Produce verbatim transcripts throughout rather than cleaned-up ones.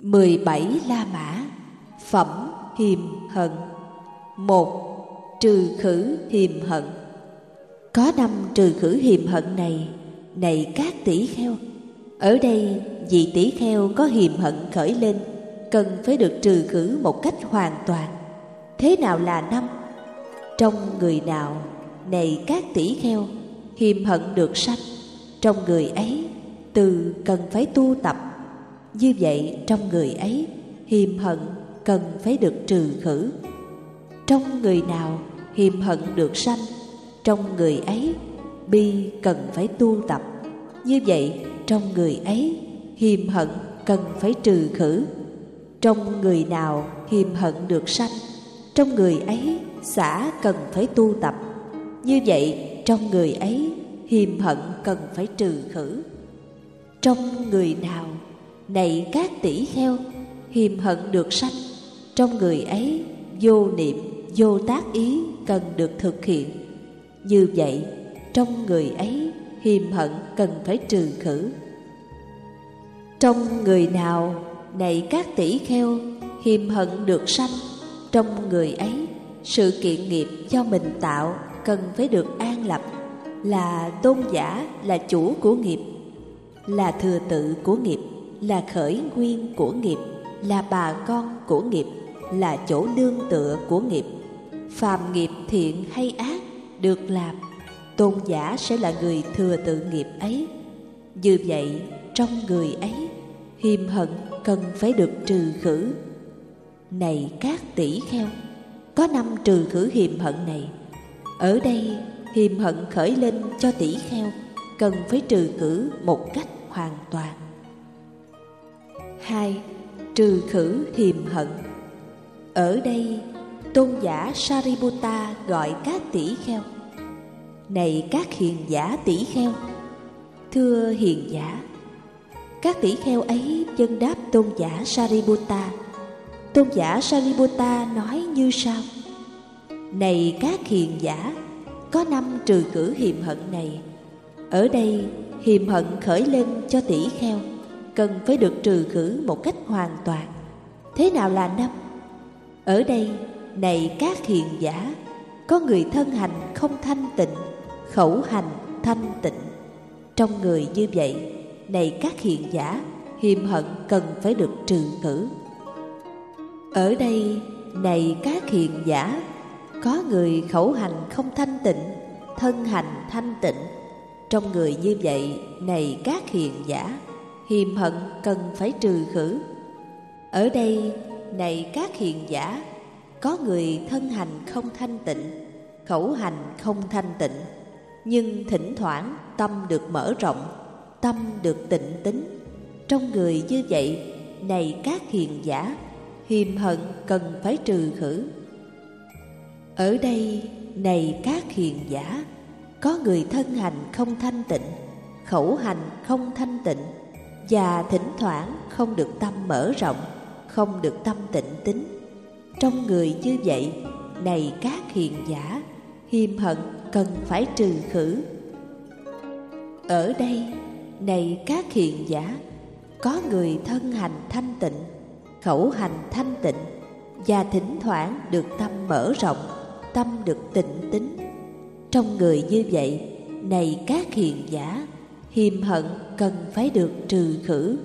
mười bảy La Mã. Phẩm hiềm hận. Một. Trừ khử hiềm hận. Có năm trừ khử hiềm hận này, này các tỷ kheo. Ở đây vị tỷ kheo có hiềm hận khởi lên, cần phải được trừ khử một cách hoàn toàn. Thế nào là năm? Trong người nào, này các tỷ kheo, hiềm hận được sanh, trong người ấy từ cần phải tu tập. Như vậy trong người ấy hiềm hận cần phải được trừ khử. Trong người nào hiềm hận được sanh, trong người ấy bi cần phải tu tập. Như vậy trong người ấy hiềm hận cần phải trừ khử. Trong người nào hiềm hận được sanh, trong người ấy xả cần phải tu tập. Như vậy trong người ấy hiềm hận cần phải trừ khử. Trong người nào, này các tỷ kheo, hiềm hận được sanh, trong người ấy vô niệm, vô tác ý cần được thực hiện. Như vậy trong người ấy hiềm hận cần phải trừ khử. Trong người nào, này các tỷ kheo, hiềm hận được sanh, trong người ấy sự kiện nghiệp do mình tạo cần phải được an lập. Là tôn giả, là chủ của nghiệp, là thừa tự của nghiệp, là khởi nguyên của nghiệp, là bà con của nghiệp, là chỗ nương tựa của nghiệp. Phàm nghiệp thiện hay ác được làm, tôn giả sẽ là người thừa tự nghiệp ấy. Như vậy trong người ấy hiềm hận cần phải được trừ khử. Này các tỷ kheo, có năm trừ khử hiềm hận này. Ở đây hiềm hận khởi lên cho tỷ kheo cần phải trừ khử một cách hoàn toàn. Hai. Trừ khử hiềm hận. Ở đây tôn giả Sariputta gọi các tỷ kheo: này các hiền giả tỷ kheo. Thưa hiền giả. Các tỷ kheo ấy vâng đáp tôn giả Sariputta. Tôn giả Sariputta nói như sau: này các hiền giả, có năm trừ khử hiềm hận này. Ở đây hiềm hận khởi lên cho tỷ kheo cần phải được trừ khử một cách hoàn toàn. Thế nào là năm? Ở đây, này các hiền giả, có người thân hành không thanh tịnh, khẩu hành thanh tịnh. Trong người như vậy, này các hiền giả, hiềm hận cần phải được trừ khử. Ở đây, này các hiền giả, có người khẩu hành không thanh tịnh, thân hành thanh tịnh. Trong người như vậy, này các hiền giả, hiềm hận cần phải trừ khử. Ở đây, này các hiền giả, có người thân hành không thanh tịnh, khẩu hành không thanh tịnh, nhưng thỉnh thoảng tâm được mở rộng, tâm được tịnh tín. Trong người như vậy, này các hiền giả, hiềm hận cần phải trừ khử. Ở đây, này các hiền giả, có người thân hành không thanh tịnh, khẩu hành không thanh tịnh, và thỉnh thoảng không được tâm mở rộng, không được tâm tịnh tín. Trong người như vậy, này các hiền giả, hiềm hận cần phải trừ khử. Ở đây, này các hiền giả, có người thân hành thanh tịnh, khẩu hành thanh tịnh, và thỉnh thoảng được tâm mở rộng, tâm được tịnh tín. Trong người như vậy, này các hiền giả, hiềm hận cần phải được trừ khử.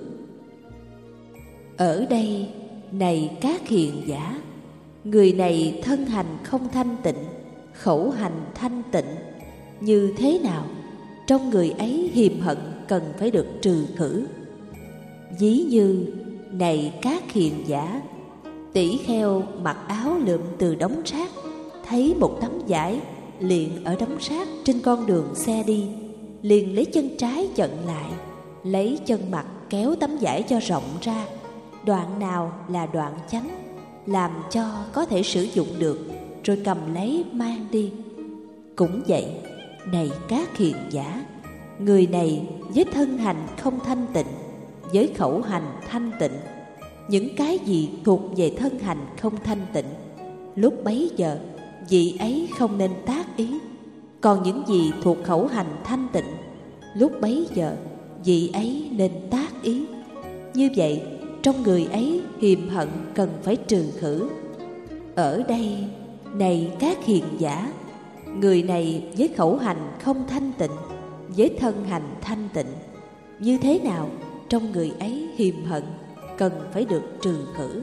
Ở đây, này các hiền giả, người này thân hành không thanh tịnh, khẩu hành thanh tịnh. Như thế nào? Trong người ấy hiềm hận cần phải được trừ khử. Ví như, này các hiền giả, tỷ kheo mặc áo lượm từ đống rác, thấy một tấm vải liền ở đống rác trên con đường xe đi, liền lấy chân trái chận lại, lấy chân mặt kéo tấm vải cho rộng ra, đoạn nào là đoạn chánh, làm cho có thể sử dụng được, rồi cầm lấy mang đi. Cũng vậy, này các hiền giả, người này với thân hành không thanh tịnh, với khẩu hành thanh tịnh, những cái gì thuộc về thân hành không thanh tịnh, lúc bấy giờ vị ấy không nên tác ý. Còn những gì thuộc khẩu hành thanh tịnh, lúc bấy giờ vị ấy nên tác ý. Như vậy trong người ấy hiềm hận cần phải trừ khử. Ở đây, này các hiền giả, người này với khẩu hành không thanh tịnh, với thân hành thanh tịnh, như thế nào trong người ấy hiềm hận cần phải được trừ khử.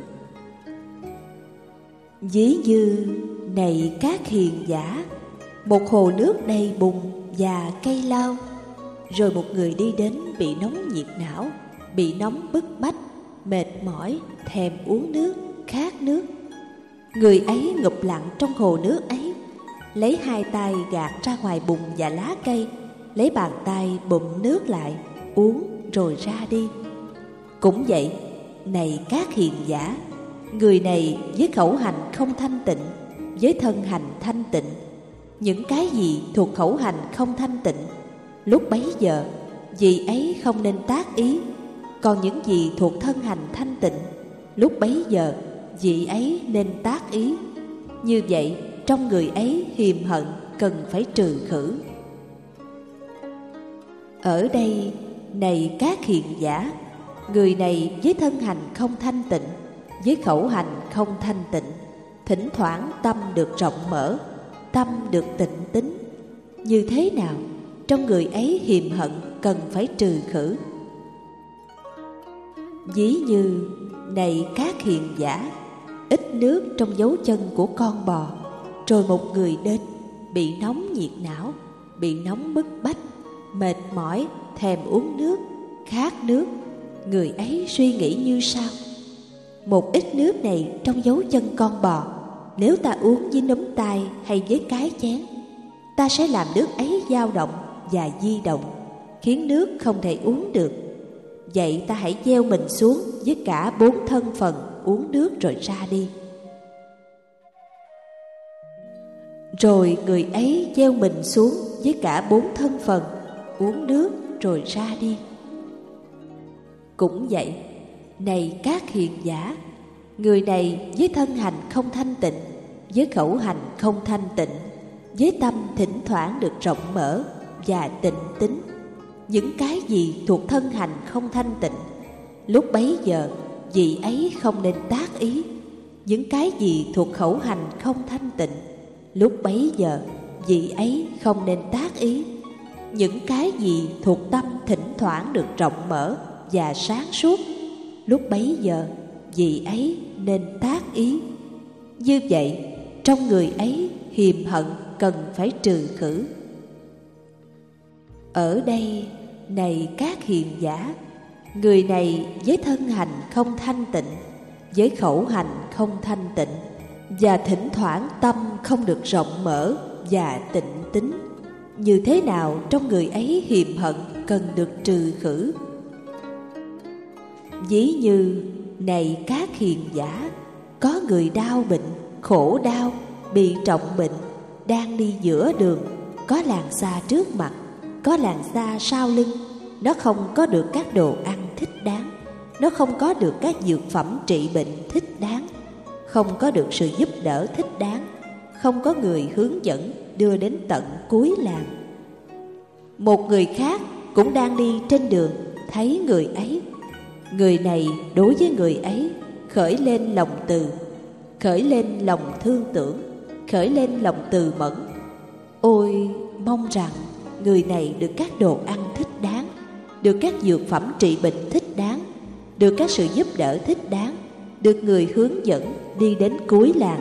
Ví như, này các hiền giả, một hồ nước đầy bùn và cây lau, rồi một người đi đến bị nóng nhiệt não, bị nóng bức bách, mệt mỏi, thèm uống nước, khát nước. Người ấy ngụp lặng trong hồ nước ấy, lấy hai tay gạt ra ngoài bùn và lá cây, lấy bàn tay bụm nước lại, uống rồi ra đi. Cũng vậy, này các hiền giả, người này với khẩu hành không thanh tịnh, với thân hành thanh tịnh, những cái gì thuộc khẩu hành không thanh tịnh, lúc bấy giờ vị ấy không nên tác ý. Còn những gì thuộc thân hành thanh tịnh, lúc bấy giờ vị ấy nên tác ý. Như vậy trong người ấy hiềm hận cần phải trừ khử. Ở đây, này các hiền giả, người này với thân hành không thanh tịnh, với khẩu hành không thanh tịnh, thỉnh thoảng tâm được rộng mở, tâm được tịnh tín. Như thế nào trong người ấy hiềm hận cần phải trừ khử. Ví như, này các hiền giả, ít nước trong dấu chân của con bò, rồi một người đến bị nóng nhiệt não, bị nóng bức bách, mệt mỏi, thèm uống nước, khát nước. Người ấy suy nghĩ như sau: một ít nước này trong dấu chân con bò, nếu ta uống với nắm tay hay với cái chén, ta sẽ làm nước ấy dao động và di động, khiến nước không thể uống được. Vậy ta hãy gieo mình xuống với cả bốn thân phần, uống nước rồi ra đi. Rồi người ấy gieo mình xuống với cả bốn thân phần, uống nước rồi ra đi. Cũng vậy, này các hiền giả, người này với thân hành không thanh tịnh, với khẩu hành không thanh tịnh, với tâm thỉnh thoảng được rộng mở và tịnh tín. Những cái gì thuộc thân hành không thanh tịnh, lúc bấy giờ vị ấy không nên tác ý. Những cái gì thuộc khẩu hành không thanh tịnh, lúc bấy giờ vị ấy không nên tác ý. Những cái gì thuộc tâm thỉnh thoảng được rộng mở và sáng suốt, lúc bấy giờ vị ấy nên tác ý. Như vậy trong người ấy hiềm hận cần phải trừ khử. Ở đây, này các hiền giả, người này với thân hành không thanh tịnh, với khẩu hành không thanh tịnh, và thỉnh thoảng tâm không được rộng mở và tịnh tín. Như thế nào trong người ấy hiềm hận cần được trừ khử. Ví như, này các hiền giả, có người đau bệnh, khổ đau, bị trọng bệnh, đang đi giữa đường, có làn xa trước mặt, có làn xa sau lưng. Nó không có được các đồ ăn thích đáng, nó không có được các dược phẩm trị bệnh thích đáng, không có được sự giúp đỡ thích đáng, không có người hướng dẫn đưa đến tận cuối làng. Một người khác cũng đang đi trên đường, thấy người ấy. Người này đối với người ấy khởi lên lòng từ, khởi lên lòng thương tưởng, khởi lên lòng từ mẫn. Ôi, mong rằng người này được các đồ ăn thích đáng, được các dược phẩm trị bệnh thích đáng, được các sự giúp đỡ thích đáng, được người hướng dẫn đi đến cuối làng.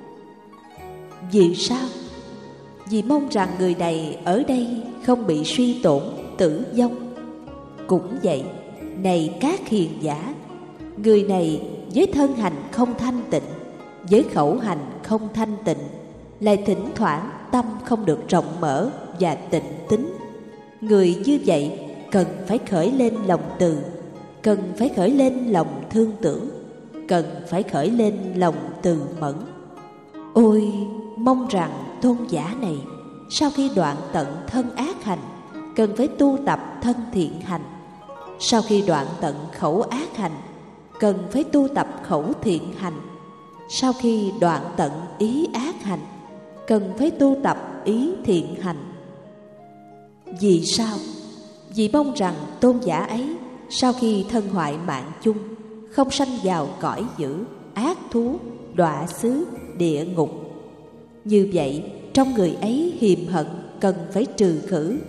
Vì sao? Vì mong rằng người này ở đây không bị suy tổn, tử vong. Cũng vậy, này các hiền giả, người này với thân hành không thanh tịnh, với khẩu hành không thanh tịnh, lại thỉnh thoảng tâm không được rộng mở và tịnh tín. Người như vậy cần phải khởi lên lòng từ, cần phải khởi lên lòng thương tưởng, cần phải khởi lên lòng từ mẫn. Ôi, mong rằng tôn giả này sau khi đoạn tận thân ác hành, cần phải tu tập thân thiện hành. Sau khi đoạn tận khẩu ác hành, cần phải tu tập khẩu thiện hành. Sau khi đoạn tận ý ác hành, cần phải tu tập ý thiện hành. Vì sao? Vì mong rằng tôn giả ấy sau khi thân hoại mạng chung, không sanh vào cõi dữ, ác thú, đọa xứ, địa ngục. Như vậy, trong người ấy hiềm hận cần phải trừ khử.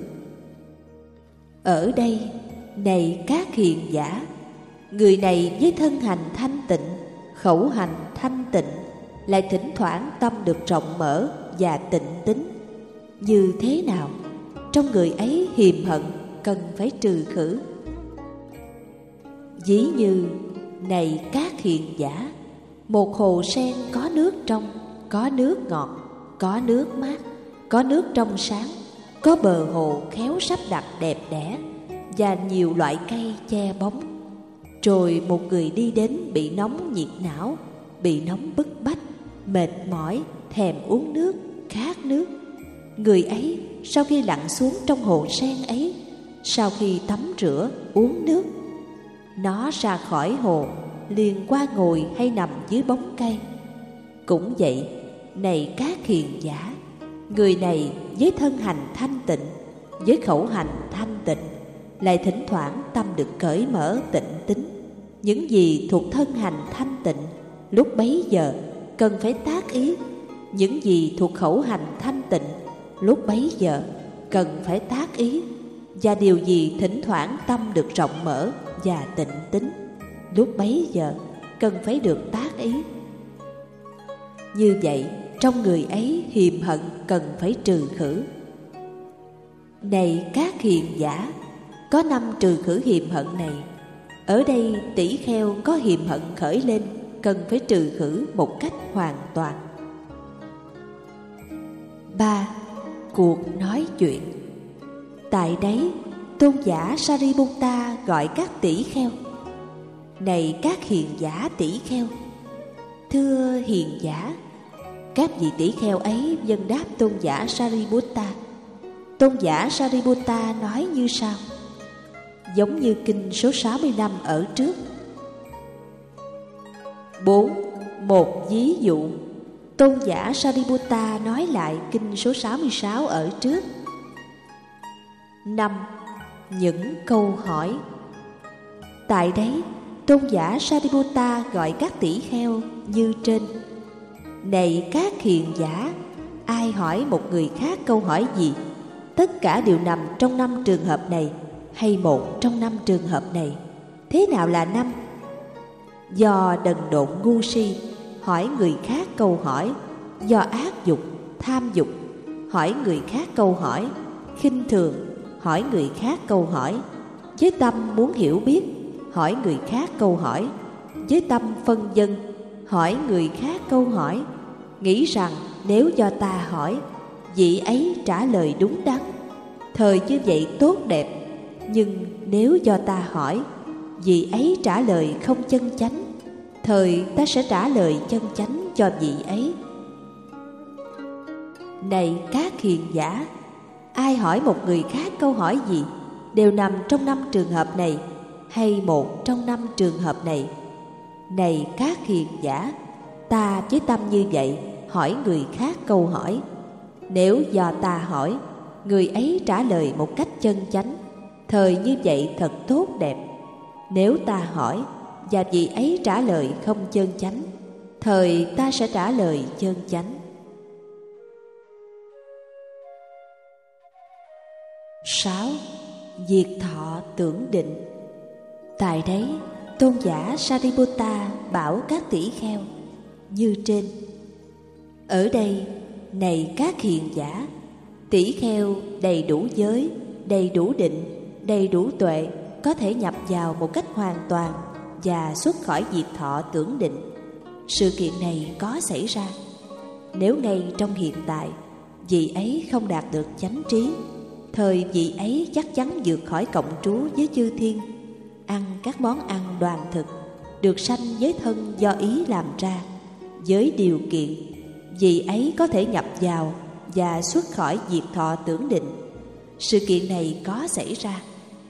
Ở đây, này các hiền giả, người này với thân hành thanh tịnh, khẩu hành thanh tịnh, lại thỉnh thoảng tâm được rộng mở và tịnh tín. Như thế nào? Trong người ấy hiềm hận cần phải trừ khử. Ví như, này các hiền giả, một hồ sen có nước trong, có nước ngọt, có nước mát, có nước trong sáng, có bờ hồ khéo sắp đặt đẹp đẽ và nhiều loại cây che bóng. Rồi một người đi đến bị nóng nhiệt não, bị nóng bức bách, mệt mỏi, thèm uống nước, khát nước. Người ấy sau khi lặn xuống trong hồ sen ấy, sau khi tắm rửa, uống nước, nó ra khỏi hồ, liền qua ngồi hay nằm dưới bóng cây. Cũng vậy, này các hiền giả, người này với thân hành thanh tịnh, với khẩu hành thanh tịnh, lại thỉnh thoảng tâm được cởi mở tịnh tín. Những gì thuộc thân hành thanh tịnh, lúc bấy giờ cần phải tác ý. Những gì thuộc khẩu hành thanh tịnh, lúc bấy giờ cần phải tác ý. Và điều gì thỉnh thoảng tâm được rộng mở và tịnh tín, lúc bấy giờ cần phải được tác ý. Như vậy, trong người ấy hiềm hận cần phải trừ khử. Này các hiền giả, có năm trừ khử hiềm hận này. Ở đây tỷ kheo có hiềm hận khởi lên, cần phải trừ khử một cách hoàn toàn. Ba. Cuộc nói chuyện. Tại đấy, tôn giả Sariputta gọi các tỷ kheo: này các hiền giả tỷ kheo. Thưa hiền giả. Các vị tỷ kheo ấy vâng đáp tôn giả Sariputta. Tôn giả Sariputta nói như sau, giống như kinh số sáu mươi lăm ở trước. Bốn. Một ví dụ. Tôn giả Sariputta nói lại kinh số sáu mươi sáu ở trước. Năm. Những câu hỏi. Tại đấy, tôn giả Sariputta gọi các tỷ kheo như trên: này các hiền giả, ai hỏi một người khác câu hỏi gì, tất cả đều nằm trong năm trường hợp này, hay một trong năm trường hợp này. Thế nào là năm? Do đần độn ngu si hỏi người khác câu hỏi, do ác dục, tham dục hỏi người khác câu hỏi, khinh thường hỏi người khác câu hỏi, với tâm muốn hiểu biết hỏi người khác câu hỏi, với tâm phân vân hỏi người khác câu hỏi, nghĩ rằng nếu do ta hỏi, vị ấy trả lời đúng đắn, thời như vậy tốt đẹp. Nhưng nếu do ta hỏi, vị ấy trả lời không chân chánh, thời ta sẽ trả lời chân chánh cho vị ấy. Này các hiền giả, ai hỏi một người khác câu hỏi gì, đều nằm trong năm trường hợp này, hay một trong năm trường hợp này. Này các hiền giả, ta với tâm như vậy hỏi người khác câu hỏi, nếu do ta hỏi, người ấy trả lời một cách chân chánh, thời như vậy thật tốt đẹp. Nếu ta hỏi và vị ấy trả lời không chân chánh, thời ta sẽ trả lời chân chánh. Sáu. Diệt thọ tưởng định. Tại đấy, tôn giả Sariputta bảo các tỷ kheo như trên. Ở đây, này các hiền giả, tỷ kheo đầy đủ giới, đầy đủ định, đầy đủ tuệ, có thể nhập vào một cách hoàn toàn và xuất khỏi diệt thọ tưởng định. Sự kiện này có xảy ra nếu ngay trong hiện tại vị ấy không đạt được chánh trí, thời vị ấy chắc chắn vượt khỏi cộng trú với chư thiên, ăn các món ăn đoàn thực, được sanh với thân do ý làm ra, với điều kiện vị ấy có thể nhập vào và xuất khỏi diệt thọ tưởng định. Sự kiện này có xảy ra.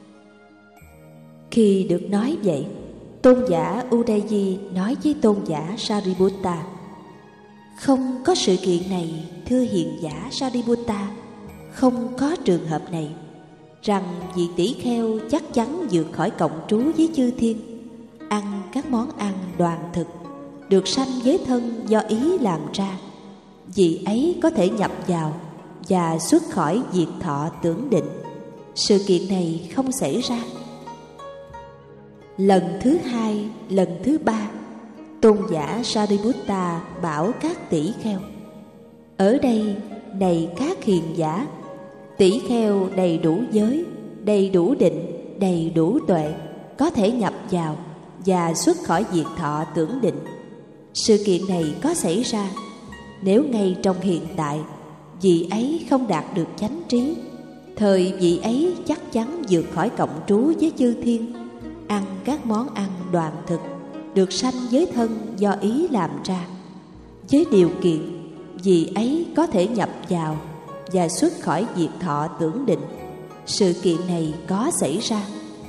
Khi được nói vậy, tôn giả Udayi nói với tôn giả Sariputta: không có sự kiện này, thưa hiền giả Sariputta, không có trường hợp này, rằng vị tỷ kheo chắc chắn vượt khỏi cộng trú với chư thiên, ăn các món ăn đoàn thực, được sanh với thân do ý làm ra, vị ấy có thể nhập vào và xuất khỏi diệt thọ tưởng định. Sự kiện này không xảy ra. Lần thứ hai, lần thứ ba, tôn giả Sariputta bảo các tỷ kheo: ở đây, này các hiền giả, tỷ kheo đầy đủ giới, đầy đủ định, đầy đủ tuệ, có thể nhập vào và xuất khỏi diệt thọ tưởng định. Sự kiện này có xảy ra nếu ngay trong hiện tại vị ấy không đạt được chánh trí, thời vị ấy chắc chắn vượt khỏi cộng trú với chư thiên, ăn các món ăn đoàn thực, được sanh với thân do ý làm ra, với điều kiện vị ấy có thể nhập vào và xuất khỏi diệt thọ tưởng định. Sự kiện này có xảy ra.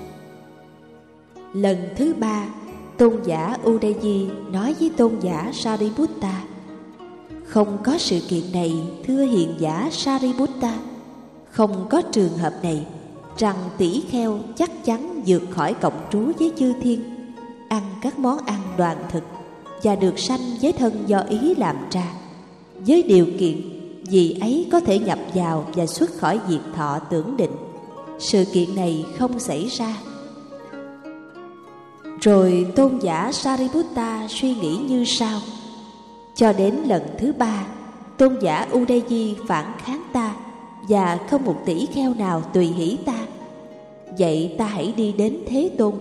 Lần thứ ba, tôn giả Udayi nói với tôn giả Sariputta: không có sự kiện này, thưa hiền giả Sariputta. Không có trường hợp này rằng tỷ kheo chắc chắn vượt khỏi cộng trú với chư thiên, ăn các món ăn đoàn thực và được sanh với thân do ý làm ra, với điều kiện vì ấy có thể nhập vào và xuất khỏi diệt thọ tưởng định. Sự kiện này không xảy ra. Rồi tôn giả Sariputta suy nghĩ như sau: cho đến lần thứ ba, tôn giả Udayi phản kháng ta và không một tỷ kheo nào tùy hỷ ta. Vậy ta hãy đi đến Thế Tôn.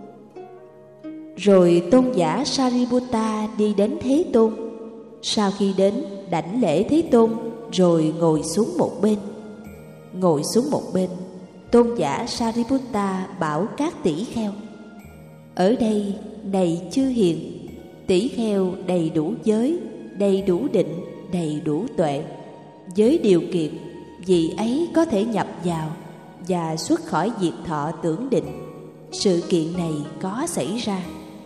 Rồi tôn giả Sariputta đi đến Thế Tôn. Sau khi đến, đảnh lễ Thế Tôn rồi ngồi xuống một bên. Ngồi xuống một bên, tôn giả Sariputta bảo các tỷ kheo: ở đây, này chư hiền, tỷ kheo đầy đủ giới, đầy đủ định, đầy đủ tuệ, với điều kiện vị ấy có thể nhập vào và xuất khỏi diệt thọ tưởng định. Sự kiện này có xảy ra.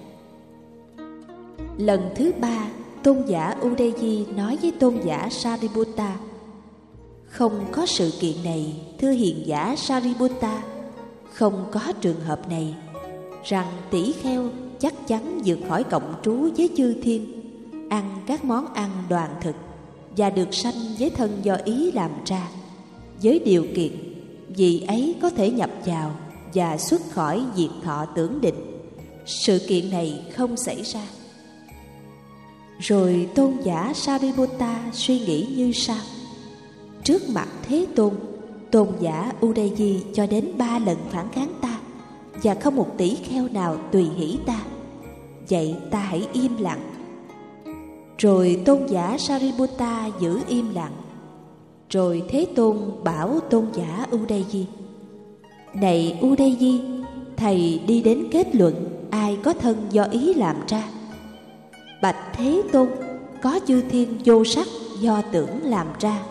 Lần thứ ba, tôn giả Udayi nói với tôn giả Sariputta: không có sự kiện này, thưa hiền giả Sariputta. Không có trường hợp này rằng tỷ kheo chắc chắn vượt khỏi cộng trú với chư thiên, ăn các món ăn đoàn thực và được sanh với thân do ý làm ra, với điều kiện vị ấy có thể nhập vào và xuất khỏi diệt thọ tưởng định. Sự kiện này không xảy ra. Rồi tôn giả Sariputta suy nghĩ như sau: trước mặt Thế Tôn, tôn giả Udayi cho đến ba lần phản kháng ta và không một tỷ kheo nào tùy hỷ ta. Vậy ta hãy im lặng. Rồi tôn giả Sariputta giữ im lặng. Rồi Thế Tôn bảo tôn giả Udayi: này Udayi, thầy đi đến kết luận ai có thân do ý làm ra. Bạch Thế Tôn, có chư thiên vô sắc do tưởng làm ra.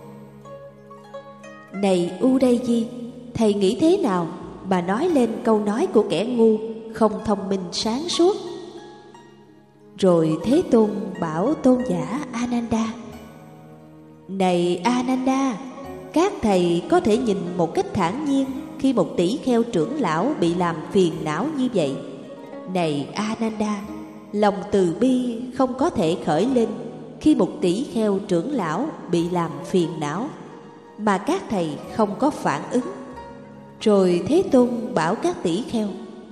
Này Udayi, thầy nghĩ thế nào mà nói lên câu nói của kẻ ngu, không thông minh sáng suốt? Rồi Thế Tôn bảo tôn giả Ananda: này Ananda, các thầy có thể nhìn một cách thản nhiên khi một tỷ kheo trưởng lão bị làm phiền não như vậy. Này Ananda, lòng từ bi không có thể khởi lên khi một tỷ kheo trưởng lão bị làm phiền não, mà các thầy không có phản ứng. Rồi Thế Tôn bảo các tỷ kheo: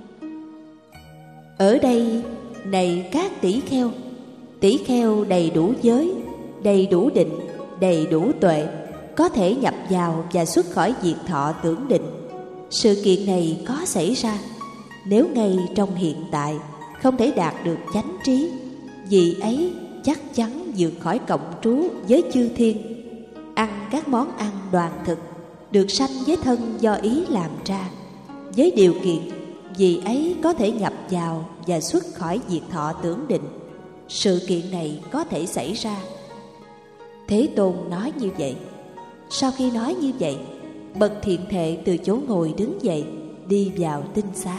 ở đây, này các tỷ kheo, tỷ kheo đầy đủ giới, đầy đủ định, đầy đủ tuệ, có thể nhập vào và xuất khỏi diệt thọ tưởng định. Sự kiện này có xảy ra nếu ngay trong hiện tại không thể đạt được chánh trí, vì ấy chắc chắn vượt khỏi cộng trú với chư thiên, ăn các món ăn đoàn thực, được sanh với thân do ý làm ra, với điều kiện vì ấy có thể nhập vào và xuất khỏi diệt thọ tưởng định. Sự kiện này có thể xảy ra. Thế Tôn nói như vậy. Sau khi nói như vậy, bậc thiện thệ từ chỗ ngồi đứng dậy, đi vào tinh xá.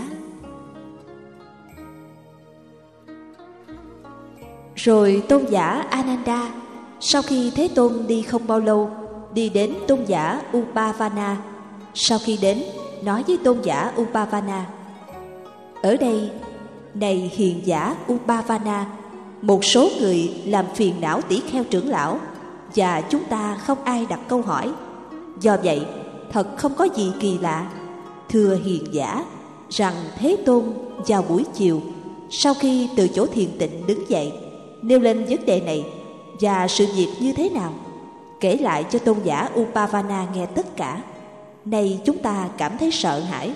Rồi tôn giả Ananda, sau khi Thế Tôn đi không bao lâu, đi đến tôn giả Upavana. Sau khi đến, nói với tôn giả Upavana: ở đây, Này hiền giả Upavana, một số người làm phiền não tỷ kheo trưởng lão, và chúng ta không ai đặt câu hỏi. Do vậy, thật không có gì kỳ lạ, thưa hiền giả, rằng Thế Tôn vào buổi chiều, sau khi từ chỗ thiền tịnh đứng dậy, nêu lên vấn đề này và sự việc như thế nào, kể lại cho tôn giả Upavana nghe tất cả. Nay chúng ta cảm thấy sợ hãi.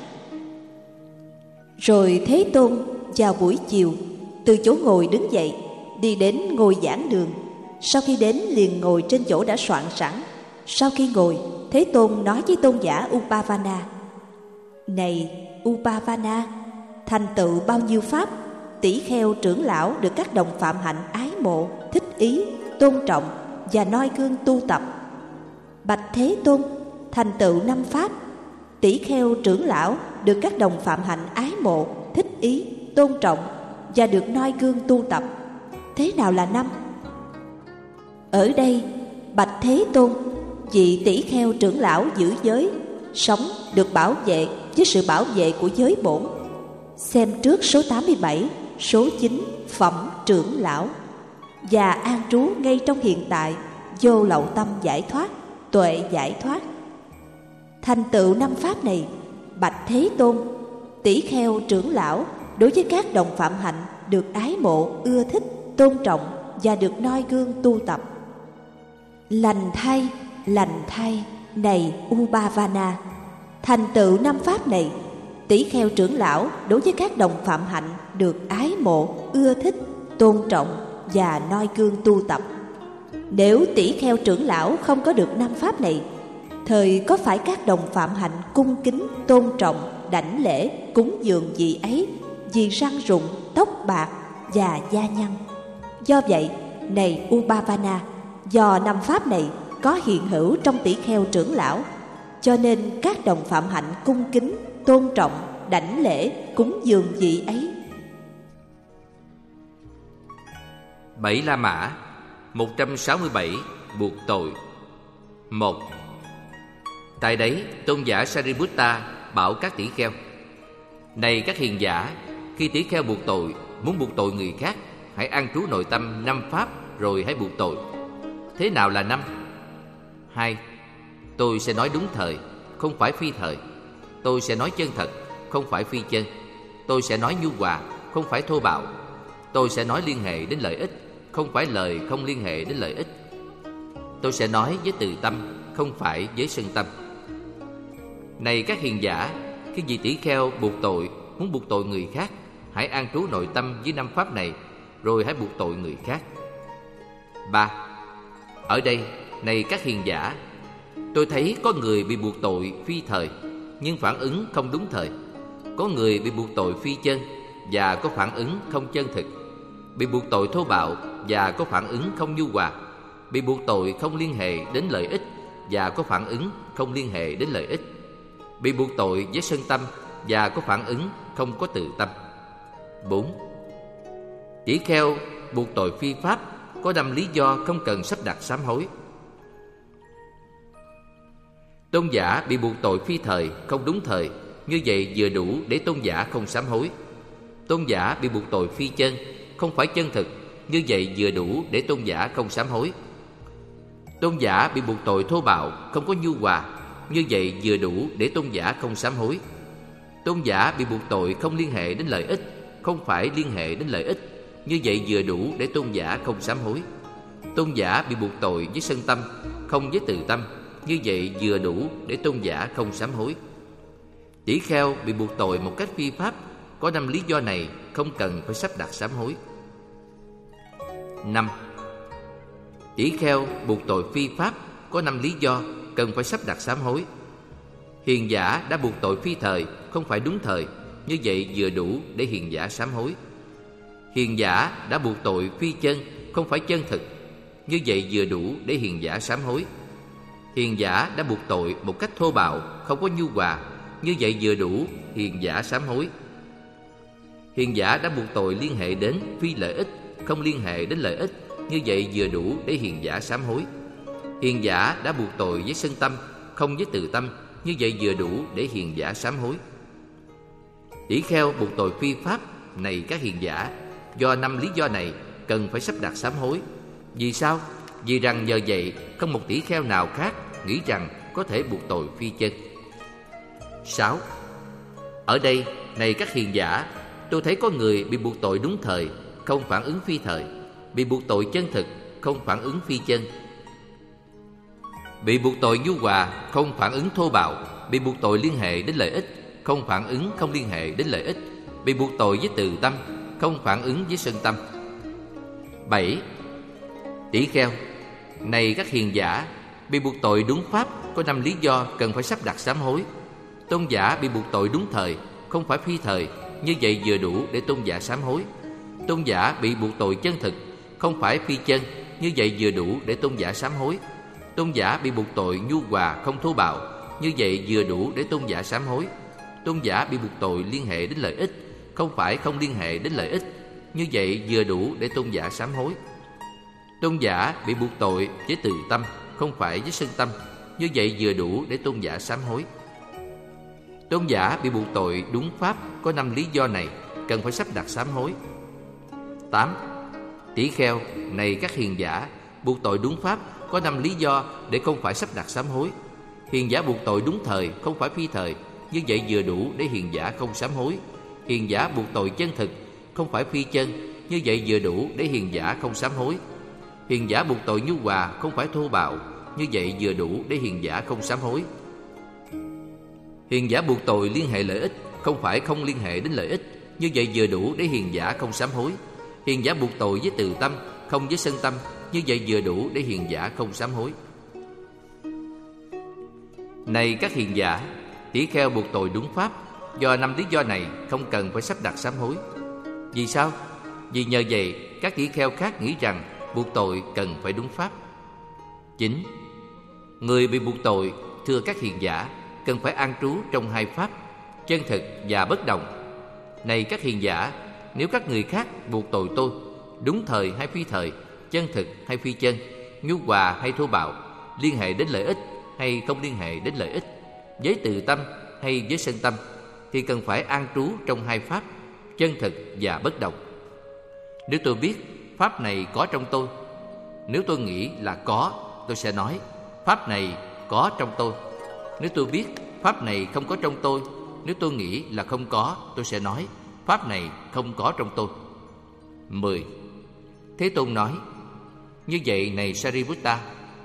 Rồi Thế Tôn vào buổi chiều từ chỗ ngồi đứng dậy, đi đến ngôi giảng đường. Sau khi đến liền ngồi trên chỗ đã soạn sẵn. Sau khi ngồi, Thế Tôn nói với tôn giả Upavana: Này Upavana, thành tựu bao nhiêu pháp, tỷ kheo trưởng lão được các đồng phạm hạnh ái mộ, thích ý, tôn trọng và noi gương tu tập. Bạch Thế Tôn, thành tựu năm pháp, tỷ kheo trưởng lão được các đồng phạm hạnh ái mộ, thích ý, tôn trọng và được noi gương tu tập. Thế nào là năm? Ở đây, bạch Thế Tôn, vị tỷ kheo trưởng lão giữ giới, sống được bảo vệ với sự bảo vệ của giới bổn. Xem trước số tám mươi bảy, số chín, phẩm trưởng lão. Và an trú ngay trong hiện tại, vô lậu tâm giải thoát, tuệ giải thoát. Thành tựu năm pháp này, bạch Thế Tôn, tỷ kheo trưởng lão đối với các đồng phạm hạnh được ái mộ, ưa thích, tôn trọng và được noi gương tu tập. Lành thay, lành thay, này Upavana, thành tựu năm pháp này, tỷ kheo trưởng lão đối với các đồng phạm hạnh được ái mộ, ưa thích, tôn trọng và noi gương tu tập. Nếu tỷ kheo trưởng lão không có được năm pháp này, thời có phải các đồng phạm hạnh cung kính, tôn trọng, đảnh lễ, cúng dường vị ấy vì răng rụng, tóc bạc và da nhăn? Do vậy, này Upavana, do năm pháp này có hiện hữu trong tỷ kheo trưởng lão, cho nên các đồng phạm hạnh cung kính, tôn trọng, đảnh lễ, cúng dường vị ấy. Bảy La Mã. Một trăm sáu mươi bảy. Buộc tội. Một. Tại đấy, tôn giả Sariputta bảo các tỷ kheo: Này các hiền giả, khi tỷ kheo buộc tội, muốn buộc tội người khác, hãy an trú nội tâm năm pháp rồi hãy buộc tội. Thế nào là năm? Hai. Tôi sẽ nói đúng thời, không phải phi thời. Tôi sẽ nói chân thật, không phải phi chân. Tôi sẽ nói nhu hòa, không phải thô bạo. Tôi sẽ nói liên hệ đến lợi ích, không phải lời không liên hệ đến lợi ích. Tôi sẽ nói với từ tâm, không phải với sân tâm. Này các hiền giả, khi vị tỷ kheo buộc tội, muốn buộc tội người khác, hãy an trú nội tâm với năm pháp này, rồi hãy buộc tội người khác. Ba. Ở đây, này các hiền giả, tôi thấy có người bị buộc tội phi thời, nhưng phản ứng không đúng thời. Có người bị buộc tội phi chân và có phản ứng không chân thực. Bị buộc tội thô bạo và có phản ứng không nhu hòa. Bị buộc tội không liên hệ đến lợi ích và có phản ứng không liên hệ đến lợi ích. Bị buộc tội với sân tâm và có phản ứng không có từ tâm. Bốn. Tỷ kheo buộc tội phi pháp có năm lý do không cần sắp đặt sám hối. Tôn giả bị buộc tội phi thời, không đúng thời, như vậy vừa đủ để tôn giả không sám hối. Tôn giả bị buộc tội phi chân, không phải chân thực, như vậy vừa đủ để tôn giả không sám hối. Tôn giả bị buộc tội thô bạo, không có nhu hòa, như vậy vừa đủ để tôn giả không sám hối. Tôn giả bị buộc tội không liên hệ đến lợi ích, không phải liên hệ đến lợi ích, như vậy vừa đủ để tôn giả không sám hối. Tôn giả bị buộc tội với sân tâm, không với từ tâm, như vậy vừa đủ để tôn giả không sám hối. Tỷ kheo bị buộc tội một cách phi pháp, có năm lý do này không cần phải sắp đặt sám hối. Năm. Tỷ kheo buộc tội phi pháp có năm lý do cần phải sắp đặt sám hối. Hiền giả đã buộc tội phi thời, không phải đúng thời, như vậy vừa đủ để hiền giả sám hối. Hiền giả đã buộc tội phi chân, không phải chân thực, như vậy vừa đủ để hiền giả sám hối. Hiền giả đã buộc tội một cách thô bạo, không có nhu hòa, như vậy vừa đủ hiền giả sám hối. Hiền giả đã buộc tội liên hệ đến phi lợi ích, không liên hệ đến lợi ích, như vậy vừa đủ để hiền giả sám hối. Hiền giả đã buộc tội với sân tâm, không với từ tâm, như vậy vừa đủ để hiền giả sám hối. Tỷ kheo buộc tội phi pháp này các hiền giả, do năm lý do này cần phải sắp đặt sám hối. Vì sao? Vì rằng nhờ vậy không một tỷ kheo nào khác nghĩ rằng có thể buộc tội phi chân. Sáu. Ở đây, này các hiền giả, tôi thấy có người bị buộc tội đúng thời, không phản ứng phi thời, bị buộc tội chân thực, không phản ứng phi chân, bị buộc tội nhu hòa, không phản ứng thô bạo, bị buộc tội liên hệ đến lợi ích, không phản ứng không liên hệ đến lợi ích, bị buộc tội với từ tâm, không phản ứng với sân tâm. Bảy. Tỷ kheo, này các hiền giả, bị buộc tội đúng pháp có năm lý do cần phải sắp đặt sám hối. Tôn giả bị buộc tội đúng thời, không phải phi thời, như vậy vừa đủ để tôn giả sám hối. Tôn giả bị buộc tội chân thực, không phải phi chân, như vậy vừa đủ để tôn giả sám hối. Tôn giả bị buộc tội nhu hòa, không thô bạo, như vậy vừa đủ để tôn giả sám hối. Tôn giả bị buộc tội liên hệ đến lợi ích, không phải không liên hệ đến lợi ích, như vậy vừa đủ để tôn giả sám hối. Tôn giả bị buộc tội với từ tâm, không phải với sân tâm, như vậy vừa đủ để tôn giả sám hối. Tôn giả bị buộc tội đúng pháp có năm lý do này cần phải sắp đặt sám hối. Tám. Tỷ kheo, này các hiền giả, buộc tội đúng pháp có năm lý do để không phải sắp đặt sám hối. Hiền giả buộc tội đúng thời, không phải phi thời, như vậy vừa đủ để hiền giả không sám hối. Hiền giả buộc tội chân thực, không phải phi chân, như vậy vừa đủ để hiền giả không sám hối. Hiền giả buộc tội nhu hòa, không phải thô bạo, như vậy vừa đủ để hiền giả không sám hối. Hiền giả buộc tội liên hệ lợi ích, không phải không liên hệ đến lợi ích, như vậy vừa đủ để hiền giả không sám hối. Hiền giả buộc tội với từ tâm, không với sân tâm, như vậy vừa đủ để hiền giả không sám hối. Này các hiền giả, tỷ kheo buộc tội đúng pháp, do năm lý do này không cần phải sắp đặt sám hối. Vì sao? Vì nhờ vậy các tỷ kheo khác nghĩ rằng buộc tội cần phải đúng pháp. Chín. Người bị buộc tội, thưa các hiền giả, cần phải an trú trong hai pháp, chân thực và bất đồng. Này các hiền giả, nếu các người khác buộc tội tôi, đúng thời hay phi thời, chân thực hay phi chân, nhu hòa hay thô bạo, liên hệ đến lợi ích hay không liên hệ đến lợi ích, với từ tâm hay với sân tâm, thì cần phải an trú trong hai pháp, chân thực và bất đồng. Nếu tôi biết pháp này có trong tôi, nếu tôi nghĩ là có, tôi sẽ nói pháp này có trong tôi. Nếu tôi biết pháp này không có trong tôi, nếu tôi nghĩ là không có, tôi sẽ nói pháp này không có trong tôi. Mười. Thế Tôn nói: như vậy này Sariputta,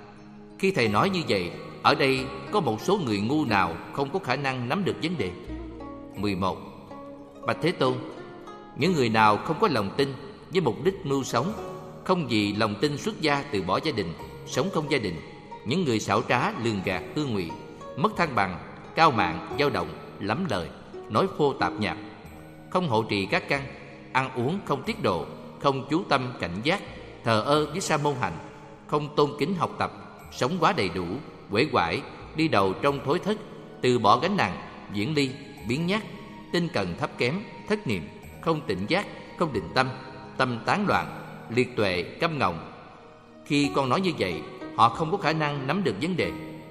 khi thầy nói như vậy, ở đây có một số người ngu nào không có khả năng nắm được vấn đề? Mười một. Bạch Thế Tôn, những người nào không có lòng tin với mục đích mưu sống, không vì lòng tin xuất gia từ bỏ gia đình, sống không gia đình, những người xảo trá, lường gạt, tư ngụy, mất thăng bằng, cao mạn, dao động, lắm lời, nói phô tạp nhạp, không hộ trì các căn, ăn uống không tiết độ, không chú tâm cảnh giác, thờ ơ với sa môn hành, không tôn kính học tập, sống quá đầy đủ, uể oải, đi đầu trong thối thất, từ bỏ gánh nặng, diễn ly, biến nhát, tinh cần thấp kém, thất niệm, không tỉnh giác, không định tâm, tâm tán loạn, liệt tuệ, câm ngọng. Khi con nói như vậy, họ không có khả năng nắm được vấn đề.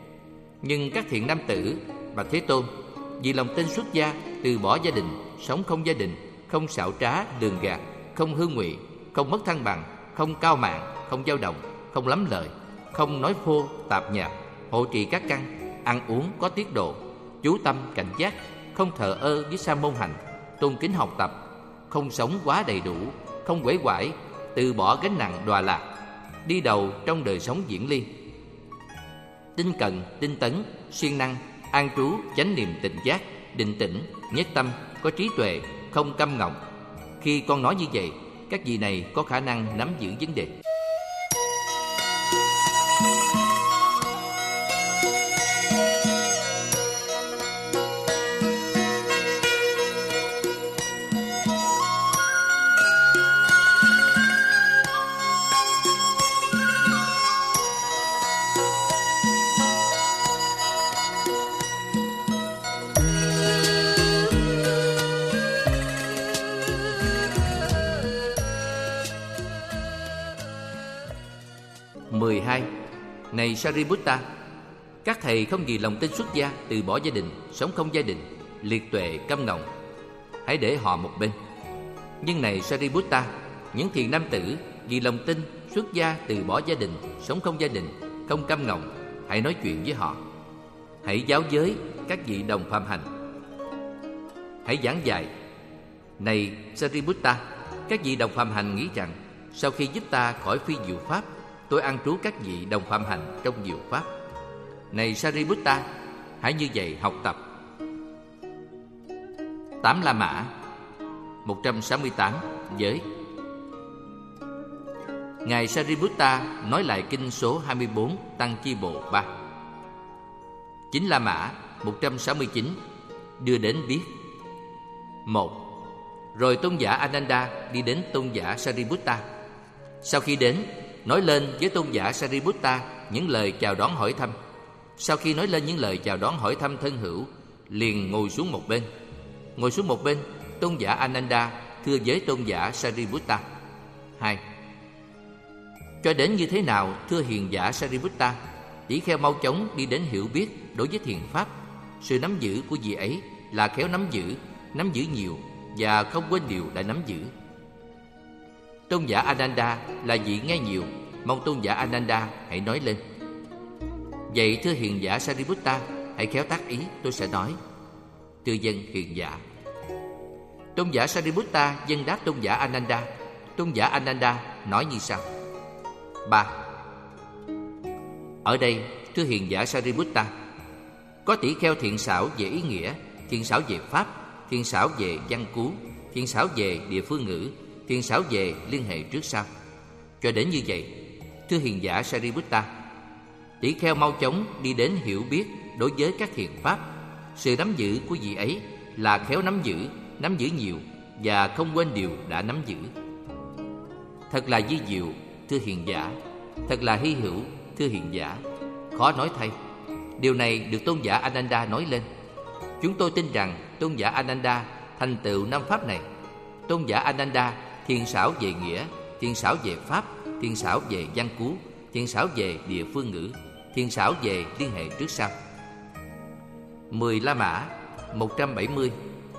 Nhưng các thiện nam tử, Bạch Thế Tôn, vì lòng tin xuất gia, từ bỏ gia đình, sống không gia đình, không xảo trá, lường gạt, không hư ngụy, không mất thăng bằng, không cao mạn, không dao động, không lắm lời, không nói phô tạp nhạp, hộ trì các căn, ăn uống có tiết độ, chú tâm cảnh giác, không thờ ơ với sa môn hành, tôn kính học tập, không sống quá đầy đủ, không uể oải, từ bỏ gánh nặng đọa lạc, đi đầu trong đời sống diễn ly, tinh cần, tinh tấn, siêng năng, an trú, chánh niệm tỉnh giác, định tĩnh, nhất tâm, có trí tuệ, không câm ngọng. Khi con nói như vậy, các vị này có khả năng nắm giữ vấn đề. Mười hai. Này Sariputta, các thầy không vì lòng tin xuất gia, từ bỏ gia đình, sống không gia đình, liệt tuệ, câm ngọng, hãy để họ một bên. Nhưng này Sariputta, những thiền nam tử vì lòng tin xuất gia từ bỏ gia đình, sống không gia đình, không câm ngọng, hãy nói chuyện với họ. Hãy giáo giới các vị đồng phạm hành. Hãy giảng dạy. Này Sariputta, các vị đồng phạm hành nghĩ rằng sau khi giúp ta khỏi phi diệu pháp, tôi an trú các vị đồng phạm hành trong diệu pháp. Này Sariputta, hãy như vậy học tập. Tám La Mã. Một trăm sáu mươi tám. Giới. Ngài Sariputta nói lại kinh số hai mươi bốn Tăng Chi Bộ ba. Chín La Mã. Một trăm sáu mươi chín. Đưa đến biết. Một. Rồi tôn giả Ananda đi đến tôn giả Sariputta. Sau khi đến, nói lên với tôn giả Sariputta những lời chào đón hỏi thăm. Sau khi nói lên những lời chào đón hỏi thăm thân hữu, liền ngồi xuống một bên. Ngồi xuống một bên, tôn giả Ananda thưa với tôn giả Sariputta. Hai. Cho đến như thế nào, thưa hiền giả Sariputta, tỷ kheo mau chóng đi đến hiểu biết đối với thiền pháp. Sự nắm giữ của vị ấy là khéo nắm giữ, nắm giữ nhiều và không quên điều đã nắm giữ. Tôn giả Ananda là vị nghe nhiều, mong tôn giả Ananda hãy nói lên. Vậy thưa hiền giả Sariputta, hãy khéo tác ý, tôi sẽ nói. Tư dân hiền giả. Tôn giả Sariputta dân đáp tôn giả Ananda. Tôn giả Ananda nói như sau. Ba. Ở đây, thưa hiền giả Sariputta, có tỷ kheo thiện xảo về ý nghĩa, thiện xảo về pháp, thiện xảo về văn cú, thiện xảo về địa phương ngữ, thiện xảo về liên hệ trước sau. Cho đến như vậy, thưa hiền giả Sariputta, tỷ kheo mau chóng đi đến hiểu biết đối với các thiện pháp. Sự nắm giữ của vị ấy là khéo nắm giữ, nắm giữ nhiều và không quên điều đã nắm giữ. Thật là vi diệu, thưa hiền giả. Thật là hy hữu, thưa hiền giả. Khó nói thay. Điều này được tôn giả Ananda nói lên. Chúng tôi tin rằng tôn giả Ananda thành tựu năm pháp này. Tôn giả Ananda thiền xảo về nghĩa, thiền xảo về pháp, thiền xảo về văn cú, thiền xảo về địa phương ngữ, thiền xảo về liên hệ trước sau. Mười La Mã. Một trăm bảy mươi.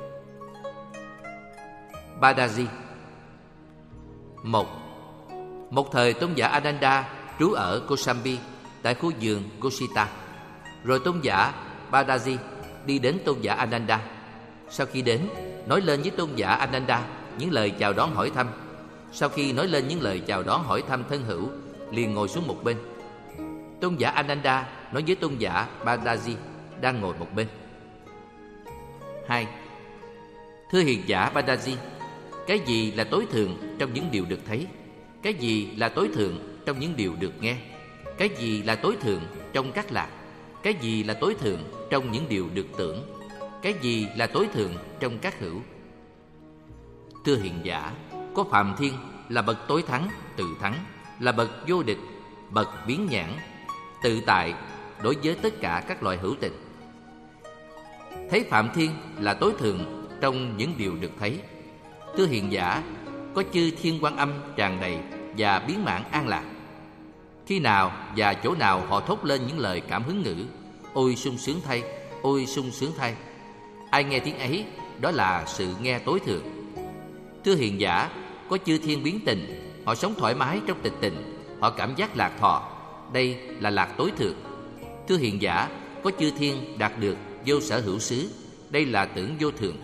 Badaji. Một. Một thời tôn giả Ananda trú ở Kosambi tại khu vườn Kosita. Rồi tôn giả Badaji đi đến tôn giả Ananda. Sau khi đến, nói lên với tôn giả Ananda những lời chào đón hỏi thăm. Sau khi nói lên những lời chào đón hỏi thăm thân hữu, liền ngồi xuống một bên. Tôn giả Ananda nói với tôn giả Badaji đang ngồi một bên. Hai. Thưa hiền giả Badaji, cái gì là tối thượng trong những điều được thấy? Cái gì là tối thượng trong những điều được nghe? Cái gì là tối thượng trong các lạc? Cái gì là tối thượng trong những điều được tưởng? Cái gì là tối thượng trong các hữu? Thưa hiền giả, có Phạm Thiên là bậc tối thắng, tự thắng, là bậc vô địch, bậc biến nhãn, tự tại đối với tất cả các loại hữu tình. Thấy Phạm Thiên là tối thượng trong những điều được thấy. Thưa hiền giả, có chư Thiên Quan Âm tràn đầy và biến mãn an lạc. Khi nào và chỗ nào họ thốt lên những lời cảm hứng ngữ, ôi sung sướng thay, ôi sung sướng thay. Ai nghe tiếng ấy, đó là sự nghe tối thượng. Thưa hiền giả, có chư thiên biến tình, họ sống thoải mái trong tịch tình, họ cảm giác lạc thọ, đây là lạc tối thượng. Thưa hiền giả, có chư thiên đạt được vô sở hữu xứ, đây là tưởng vô thượng.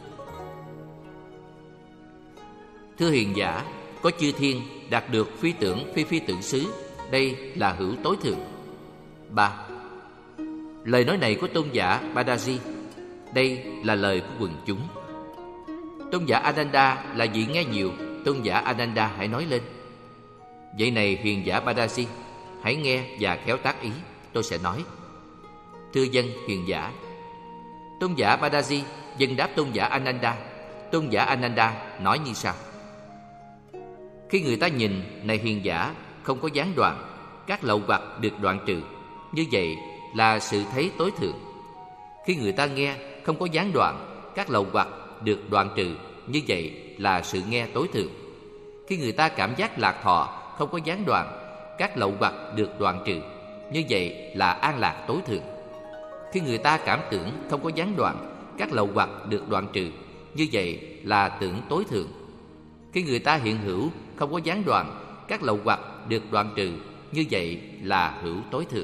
Thưa hiền giả, có chư thiên đạt được phi tưởng phi phi tưởng xứ, đây là hữu tối thượng. Ba. Lời nói này của tôn giả Badaji, đây là lời của quần chúng. Tôn giả Ananda là vị nghe nhiều, tôn giả Ananda hãy nói lên. Vậy này hiền giả Badaji, hãy nghe và khéo tác ý, tôi sẽ nói. Thưa dân hiền giả. Tôn giả Badaji dân đáp tôn giả Ananda. Tôn giả Ananda nói như sau. Khi người ta nhìn, này hiền giả, không có gián đoạn, các lậu hoặc được đoạn trừ, như vậy là sự thấy tối thượng. Khi người ta nghe, không có gián đoạn, các lậu hoặc được đoạn trừ, như vậy là sự nghe tối thượng. Khi người ta cảm giác lạc thọ, không có gián đoạn, các lậu hoặc được đoạn trừ, như vậy là an lạc tối thượng. Khi người ta cảm tưởng không có gián đoạn, các lậu hoặc được đoạn trừ, như vậy là tưởng tối thượng. Khi người ta hiện hữu, không có gián đoạn, các lậu hoặc được đoạn trừ, như vậy là hữu tối thượng.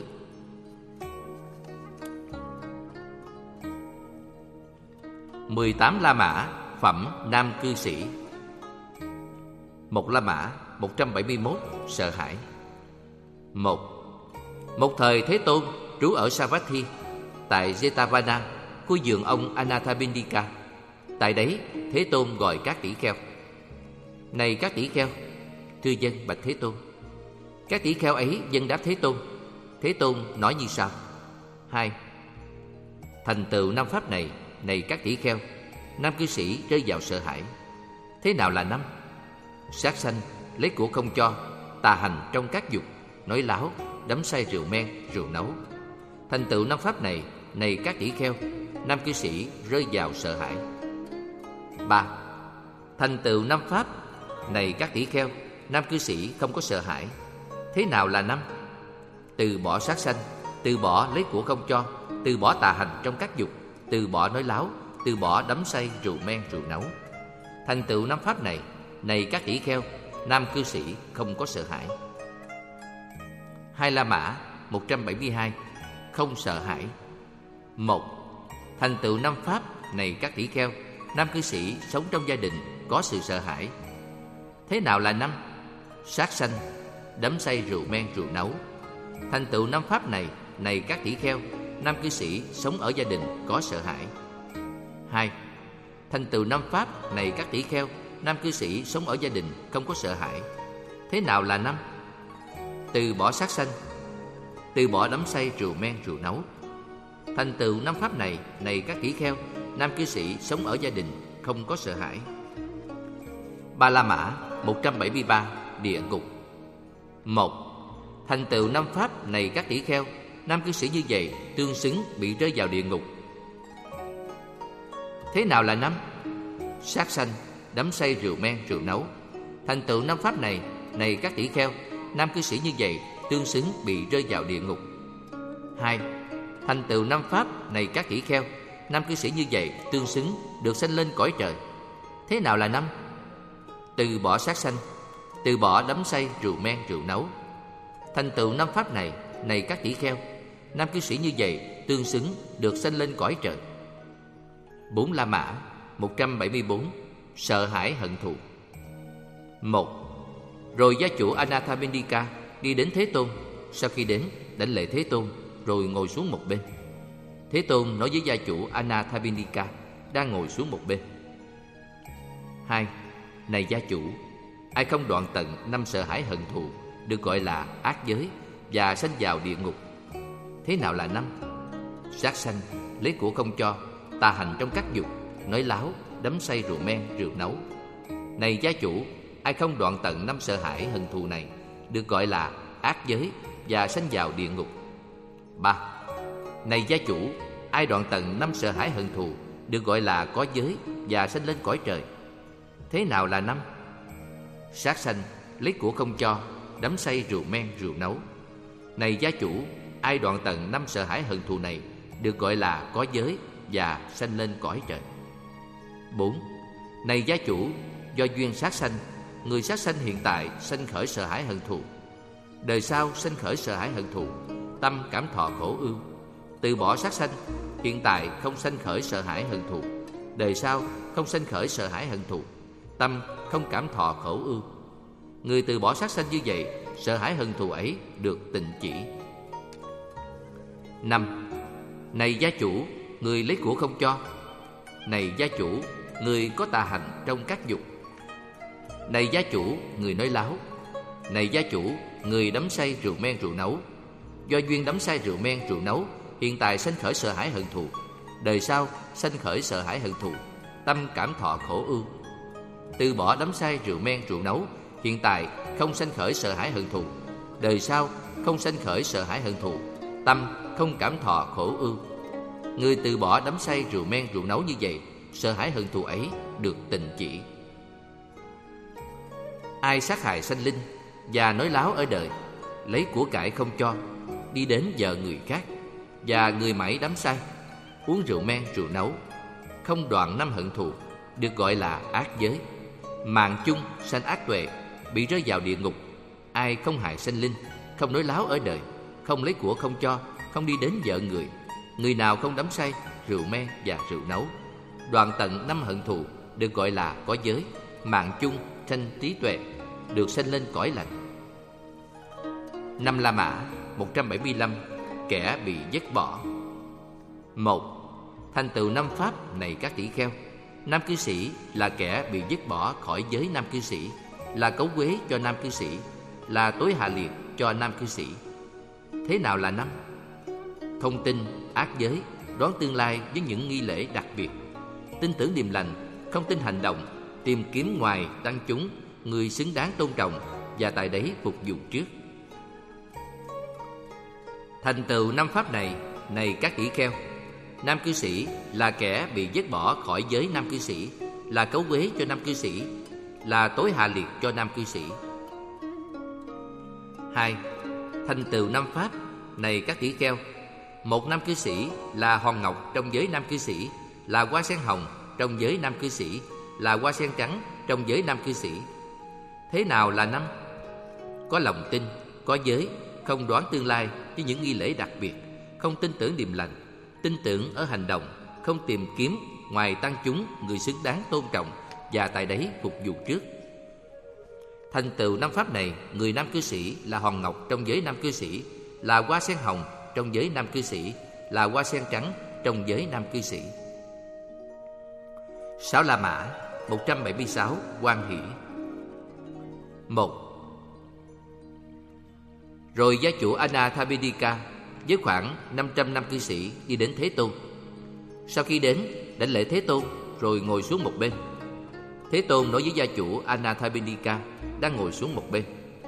Mười tám La Mã, phẩm nam cư sĩ. Một La Mã, một trăm bảy mươi mốt, sợ hãi. Một. Một thời Thế Tôn trú ở Savatthi, tại Jetavana, khu vườn ông Anathapindika. Tại đấy, Thế Tôn gọi các tỷ kheo: Này các tỷ kheo, thưa dân bạch Thế Tôn. Các tỷ kheo ấy dân đáp Thế Tôn. Thế Tôn nói như sau: Hai. Thành tựu năm pháp này, này các tỷ kheo, nam cư sĩ rơi vào sợ hãi. Thế nào là năm? Sát sanh, lấy của không cho, tà hành trong các dục, nói láo, đắm say rượu men, rượu nấu. Thành tựu năm pháp này, này các tỷ kheo, nam cư sĩ rơi vào sợ hãi. Ba. Thành tựu năm pháp này các tỷ kheo, nam cư sĩ không có sợ hãi. Thế nào là năm? Từ bỏ sát sanh, từ bỏ lấy của không cho, từ bỏ tà hành trong các dục, từ bỏ nói láo, từ bỏ đắm say rượu men, rượu nấu. Thành tựu năm pháp này, này các tỷ kheo, nam cư sĩ không có sợ hãi. Hai La Mã, một trăm bảy mươi hai, không sợ hãi. Một. Thành tựu năm pháp này các tỷ kheo, nam cư sĩ sống trong gia đình có sự sợ hãi. Thế nào là năm? Sát sanh, đắm say rượu men, rượu nấu. Thành tựu năm pháp này, này các tỷ kheo, nam cư sĩ sống ở gia đình có sợ hãi. Hai. Thành tựu năm pháp này các tỷ kheo, nam cư sĩ sống ở gia đình không có sợ hãi. Thế nào là năm? Từ bỏ sát sanh, từ bỏ đắm say rượu men, rượu nấu. Thành tựu năm pháp này, này các tỷ kheo, nam cư sĩ sống ở gia đình không có sợ hãi. Ba La Mã, một trăm bảy mươi ba, địa ngục. Một. Thành tựu năm pháp này các tỷ kheo, nam cư sĩ như vậy tương xứng bị rơi vào địa ngục. Thế nào là năm? Sát sanh, đắm say rượu men, rượu nấu. Thành tựu năm pháp này, này các tỷ kheo, nam cư sĩ như vậy tương xứng bị rơi vào địa ngục. Hai. Thành tựu năm pháp này các tỷ kheo, nam cư sĩ như vậy tương xứng được sanh lên cõi trời. Thế nào là năm? Từ bỏ sát sanh, từ bỏ đắm say rượu men, rượu nấu. Thành tựu năm pháp này, này các tỷ kheo, nam cư sĩ như vậy tương xứng được sanh lên cõi trời. Bốn La Mã, một trăm bảy mươi bốn, sợ hãi hận thù. Một. Rồi gia chủ Anathapindika đi đến Thế Tôn. Sau khi đến, đảnh lễ Thế Tôn, rồi ngồi xuống một bên. Thế Tôn nói với gia chủ Anathapindika đang ngồi xuống một bên: Hai. Này gia chủ, ai không đoạn tận năm sợ hãi hận thù được gọi là ác giới và sanh vào địa ngục. Thế nào là năm? Sát sanh, lấy của không cho, tà hành trong các dục, nói láo, đắm say rượu men, rượu nấu. Này gia chủ, ai không đoạn tận năm sợ hãi hận thù này được gọi là ác giới và sanh vào địa ngục. Ba. Này gia chủ, ai đoạn tận năm sợ hãi hận thù được gọi là có giới và sanh lên cõi trời. Thế nào là năm? Sát sanh, lấy của không cho, đắm say rượu men, rượu nấu. Này gia chủ, ai đoạn tận năm sợ hãi hận thù này được gọi là có giới và sanh lên cõi trời. Bốn. Này gia chủ, do duyên sát sanh, người sát sanh hiện tại sanh khởi sợ hãi hận thù. Đời sau sanh khởi sợ hãi hận thù, tâm cảm thọ khổ ưu. Từ bỏ sát sanh, hiện tại không sanh khởi sợ hãi hận thù. Đời sau không sanh khởi sợ hãi hận thù, tâm không cảm thọ khổ ưu. Người từ bỏ sát sanh như vậy, sợ hãi hận thù ấy được tịnh chỉ. Năm. Này gia chủ, người lấy của không cho. Này gia chủ, người có tà hành trong các dục. Này gia chủ, người nói láo. Này gia chủ, người đắm say rượu men, rượu nấu. Do duyên đắm say rượu men, rượu nấu, hiện tại sanh khởi sợ hãi hận thù. Đời sau sanh khởi sợ hãi hận thù, tâm cảm thọ khổ ưu. Từ bỏ đắm say rượu men, rượu nấu, hiện tại không sanh khởi sợ hãi hận thù. Đời sau không sanh khởi sợ hãi hận thù, tâm không cảm thọ khổ ưu. Người từ bỏ đắm say rượu men, rượu nấu như vậy, sợ hãi hận thù ấy được tịnh chỉ. Ai sát hại sanh linh và nói láo ở đời, lấy của cải không cho, đi đến vợ người khác và người mãi đắm say, uống rượu men, rượu nấu, không đoạn năm hận thù được gọi là ác giới. Mạng chung sanh ác tuệ, bị rơi vào địa ngục. Ai không hại sanh linh, không nói láo ở đời, không lấy của không cho, không đi đến vợ người. Người nào không đắm say rượu men và rượu nấu, đoạn tận năm hận thù, được gọi là có giới. Mạng chung sanh trí tuệ, được sanh lên cõi lành. Năm La Mã một trăm bảy mươi lăm, kẻ bị dứt bỏ. Một. Thành tựu năm pháp này các tỷ kheo. Nam cư sĩ là kẻ bị dứt bỏ khỏi giới nam cư sĩ, là cấu quế cho nam cư sĩ, là tối hạ liệt cho nam cư sĩ. Thế nào là năm? Không tin, ác giới, đoán tương lai với những nghi lễ đặc biệt, tin tưởng điềm lành, không tin hành động, tìm kiếm ngoài tăng chúng người xứng đáng tôn trọng, và tại đấy phục vụ trước. Thành tựu năm pháp này này các tỷ kheo. Nam cư sĩ là kẻ bị dứt bỏ khỏi giới nam cư sĩ, là cấu quế cho nam cư sĩ, là tối hạ liệt cho nam cư sĩ. Hai. Thành tựu năm pháp này các tỷ kheo. Một nam cư sĩ là hòn ngọc trong giới nam cư sĩ, là hoa sen hồng trong giới nam cư sĩ, là hoa sen trắng trong giới nam cư sĩ. Thế nào là năm? Có lòng tin, có giới, không đoán tương lai với những nghi lễ đặc biệt, không tin tưởng điềm lành, tin tưởng ở hành động, không tìm kiếm ngoài tăng chúng người xứng đáng tôn trọng, và tại đấy phục vụ trước. Thành tựu năm pháp này, người nam cư sĩ là hòn ngọc trong giới nam cư sĩ, là hoa sen hồng trong giới nam cư sĩ, là hoa sen trắng trong giới nam cư sĩ. Sáu La Mã một trăm bảy mươi sáu, Hoan Hỷ. Một. Rồi gia chủ Anathapindika với khoảng năm trăm nam cư sĩ đi đến Thế Tôn. Sau khi đến, đảnh lễ Thế Tôn rồi ngồi xuống một bên. Thế Tôn nói với gia chủ Anathapindika đang ngồi xuống một bên: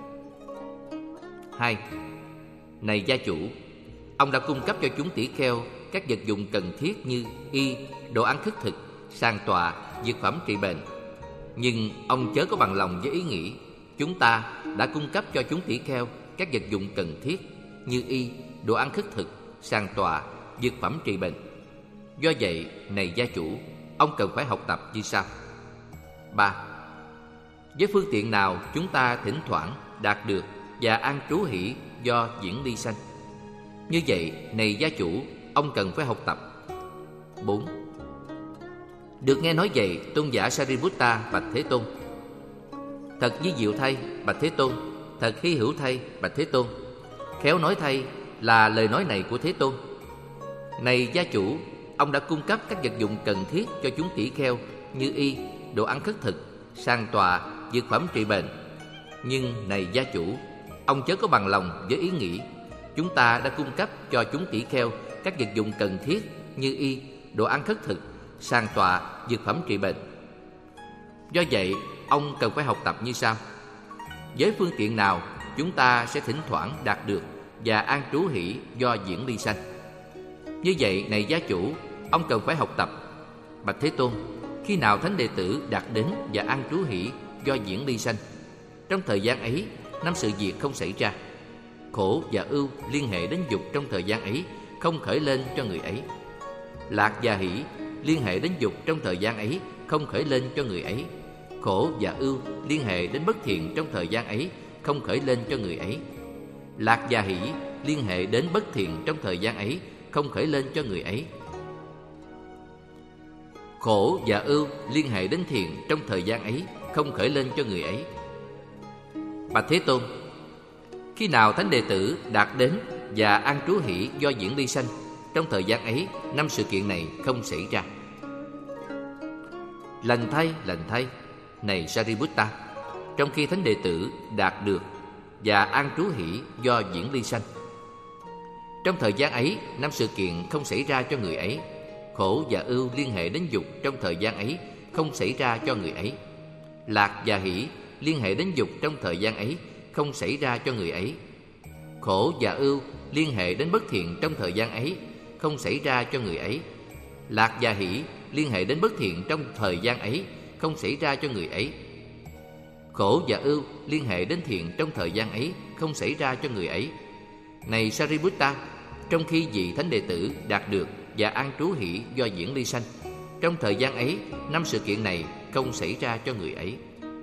Hai. Này gia chủ, ông đã cung cấp cho chúng tỷ kheo các vật dụng cần thiết như y, đồ ăn khất thực, sàng tọa, dược phẩm trị bệnh. Nhưng ông chớ có bằng lòng với ý nghĩ chúng ta đã cung cấp cho chúng tỷ kheo các vật dụng cần thiết như y, đồ ăn khất thực, sàng tọa, dược phẩm trị bệnh. Do vậy, này gia chủ, ông cần phải học tập như sau. Ba. Với phương tiện nào chúng ta thỉnh thoảng đạt được và an trú hỷ do diễn ly sanh? Như vậy, này gia chủ, ông cần phải học tập. Bốn. Được nghe nói vậy, tôn giả Sariputta bạch Thế Tôn: Thật vi diệu thay, bạch Thế Tôn, thật hy hữu thay, bạch Thế Tôn. Khéo nói thay là lời nói này của Thế Tôn. Này gia chủ, ông đã cung cấp các vật dụng cần thiết cho chúng tỷ kheo như y, đồ ăn khất thực, sàng tọa, dược phẩm trị bệnh. Nhưng này gia chủ, ông chớ có bằng lòng với ý nghĩ chúng ta đã cung cấp cho chúng tỷ kheo các vật dụng cần thiết như y, đồ ăn khất thực, sàng tọa, dược phẩm trị bệnh. Do vậy, ông cần phải học tập như sau. Với phương tiện nào chúng ta sẽ thỉnh thoảng đạt được và an trú hỷ do diễn ly sanh? Như vậy, này gia chủ, ông cần phải học tập. Bạch Thế Tôn, khi nào thánh đệ tử đạt đến và an trú hỷ do diễn ly sanh? Trong thời gian ấy, năm sự việc không xảy ra. Khổ và ưu liên hệ đến dục trong thời gian ấy không khởi lên cho người ấy. Lạc và hỷ liên hệ đến dục trong thời gian ấy không khởi lên cho người ấy. Khổ và ưu liên hệ đến bất thiện trong thời gian ấy không khởi lên cho người ấy. Lạc và hỷ liên hệ đến bất thiện trong thời gian ấy không khởi lên cho người ấy. Khổ và ưu liên hệ đến thiện trong thời gian ấy không khởi lên cho người ấy. Bạch Thế Tôn, khi nào thánh đệ tử đạt đến và an trú hỷ do diễn ly sanh, trong thời gian ấy năm sự kiện này không xảy ra. Lành thay, lành thay, này Sariputta, trong khi thánh đệ tử đạt được và an trú hỷ do diễn ly sanh, trong thời gian ấy năm sự kiện không xảy ra cho người ấy. Khổ và ưu liên hệ đến dục trong thời gian ấy không xảy ra cho người ấy. Lạc và hỷ liên hệ đến dục trong thời gian ấy không xảy ra cho người ấy. Khổ và ưu liên hệ đến bất thiện trong thời gian ấy không xảy ra cho người ấy. Lạc và hỷ liên hệ đến bất thiện trong thời gian ấy không xảy ra cho người ấy. Khổ và ưu liên hệ đến thiện trong thời gian ấy không xảy ra cho người ấy. Này Sariputta, trong khi vị thánh đệ tử đạt được và an trú hỷ do diễn ly sanh, trong thời gian ấy năm sự kiện này không xảy ra cho người ấy.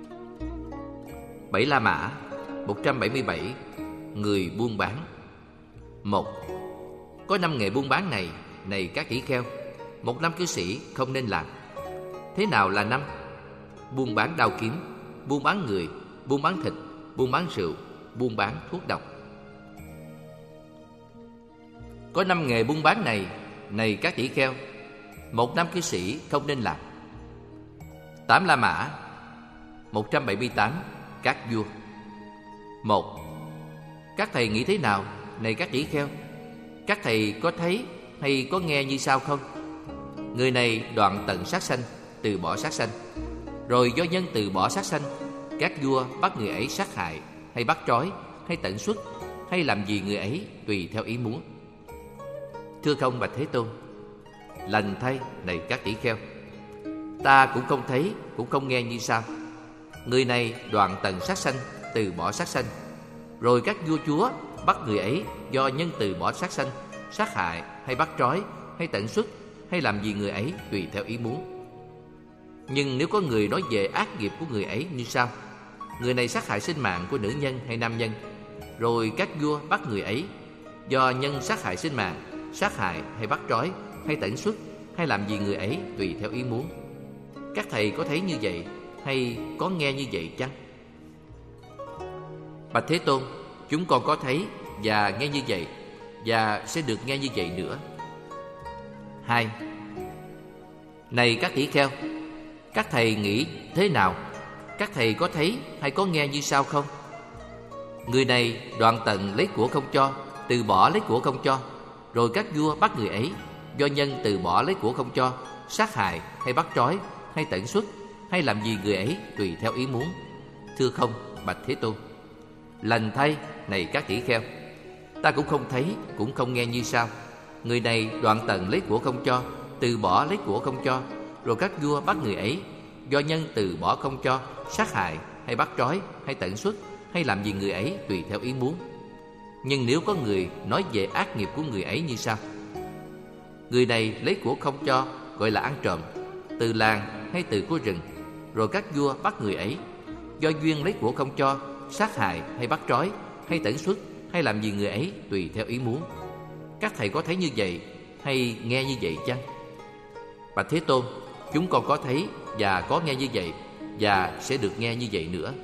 Bảy La Mã. Một trăm bảy mươi bảy. Người buôn bán. Một. Có năm nghề buôn bán này, này các tỷ kheo, một năm cư sĩ không nên làm. Thế nào là năm? Buôn bán đao kiếm, buôn bán người, buôn bán thịt, buôn bán rượu, buôn bán thuốc độc. Có năm nghề buôn bán này, này các tỷ kheo, một năm cư sĩ không nên làm. Tám La Mã. Một trăm bảy mươi tám. Các vua. Một. Các thầy nghĩ thế nào, này các tỷ kheo? Các thầy có thấy hay có nghe như sau không? Người này đoạn tận sát sanh, từ bỏ sát sanh. Rồi do nhân từ bỏ sát sanh, các vua bắt người ấy sát hại, hay bắt trói, hay tận xuất, hay làm gì người ấy tùy theo ý muốn. Thưa không bạch Thế Tôn. Lành thay, này các tỷ kheo, ta cũng không thấy, cũng không nghe như sau. Người này đoạn tận sát sanh, từ bỏ sát sanh. Rồi các vua chúa bắt người ấy do nhân từ bỏ sát sanh, sát hại, hay bắt trói, hay tận xuất, hay làm gì người ấy tùy theo ý muốn. Nhưng nếu có người nói về ác nghiệp của người ấy như sau: người này sát hại sinh mạng của nữ nhân hay nam nhân. Rồi các vua bắt người ấy do nhân sát hại sinh mạng, sát hại, hay bắt trói, hay tận xuất, hay làm gì người ấy tùy theo ý muốn. Các thầy có thấy như vậy hay có nghe như vậy chăng? Bạch Thế Tôn, chúng con có thấy và nghe như vậy, và sẽ được nghe như vậy nữa. Hai. Này các tỷ kheo, các thầy nghĩ thế nào? Các thầy có thấy hay có nghe như sau không? Người này đoạn tận lấy của không cho, từ bỏ lấy của không cho. Rồi các vua bắt người ấy do nhân từ bỏ lấy của không cho, sát hại, hay bắt trói, hay tận xuất, hay làm gì người ấy tùy theo ý muốn. Thưa không bạch Thế Tôn. Lành thay, này các tỷ kheo, ta cũng không thấy, cũng không nghe như sau. Người này đoạn tận lấy của không cho, từ bỏ lấy của không cho. Rồi các vua bắt người ấy do nhân từ bỏ không cho, sát hại, hay bắt trói, hay tận xuất, hay làm gì người ấy tùy theo ý muốn. Nhưng nếu có người nói về ác nghiệp của người ấy như sau: người này lấy của không cho, gọi là ăn trộm, từ làng hay từ của rừng. Rồi các vua bắt người ấy do duyên lấy của không cho, sát hại, hay bắt trói, hay tận xuất, hay làm gì người ấy tùy theo ý muốn. Các thầy có thấy như vậy hay nghe như vậy chăng? Bạch Thế Tôn, chúng con có thấy và có nghe như vậy, và sẽ được nghe như vậy nữa.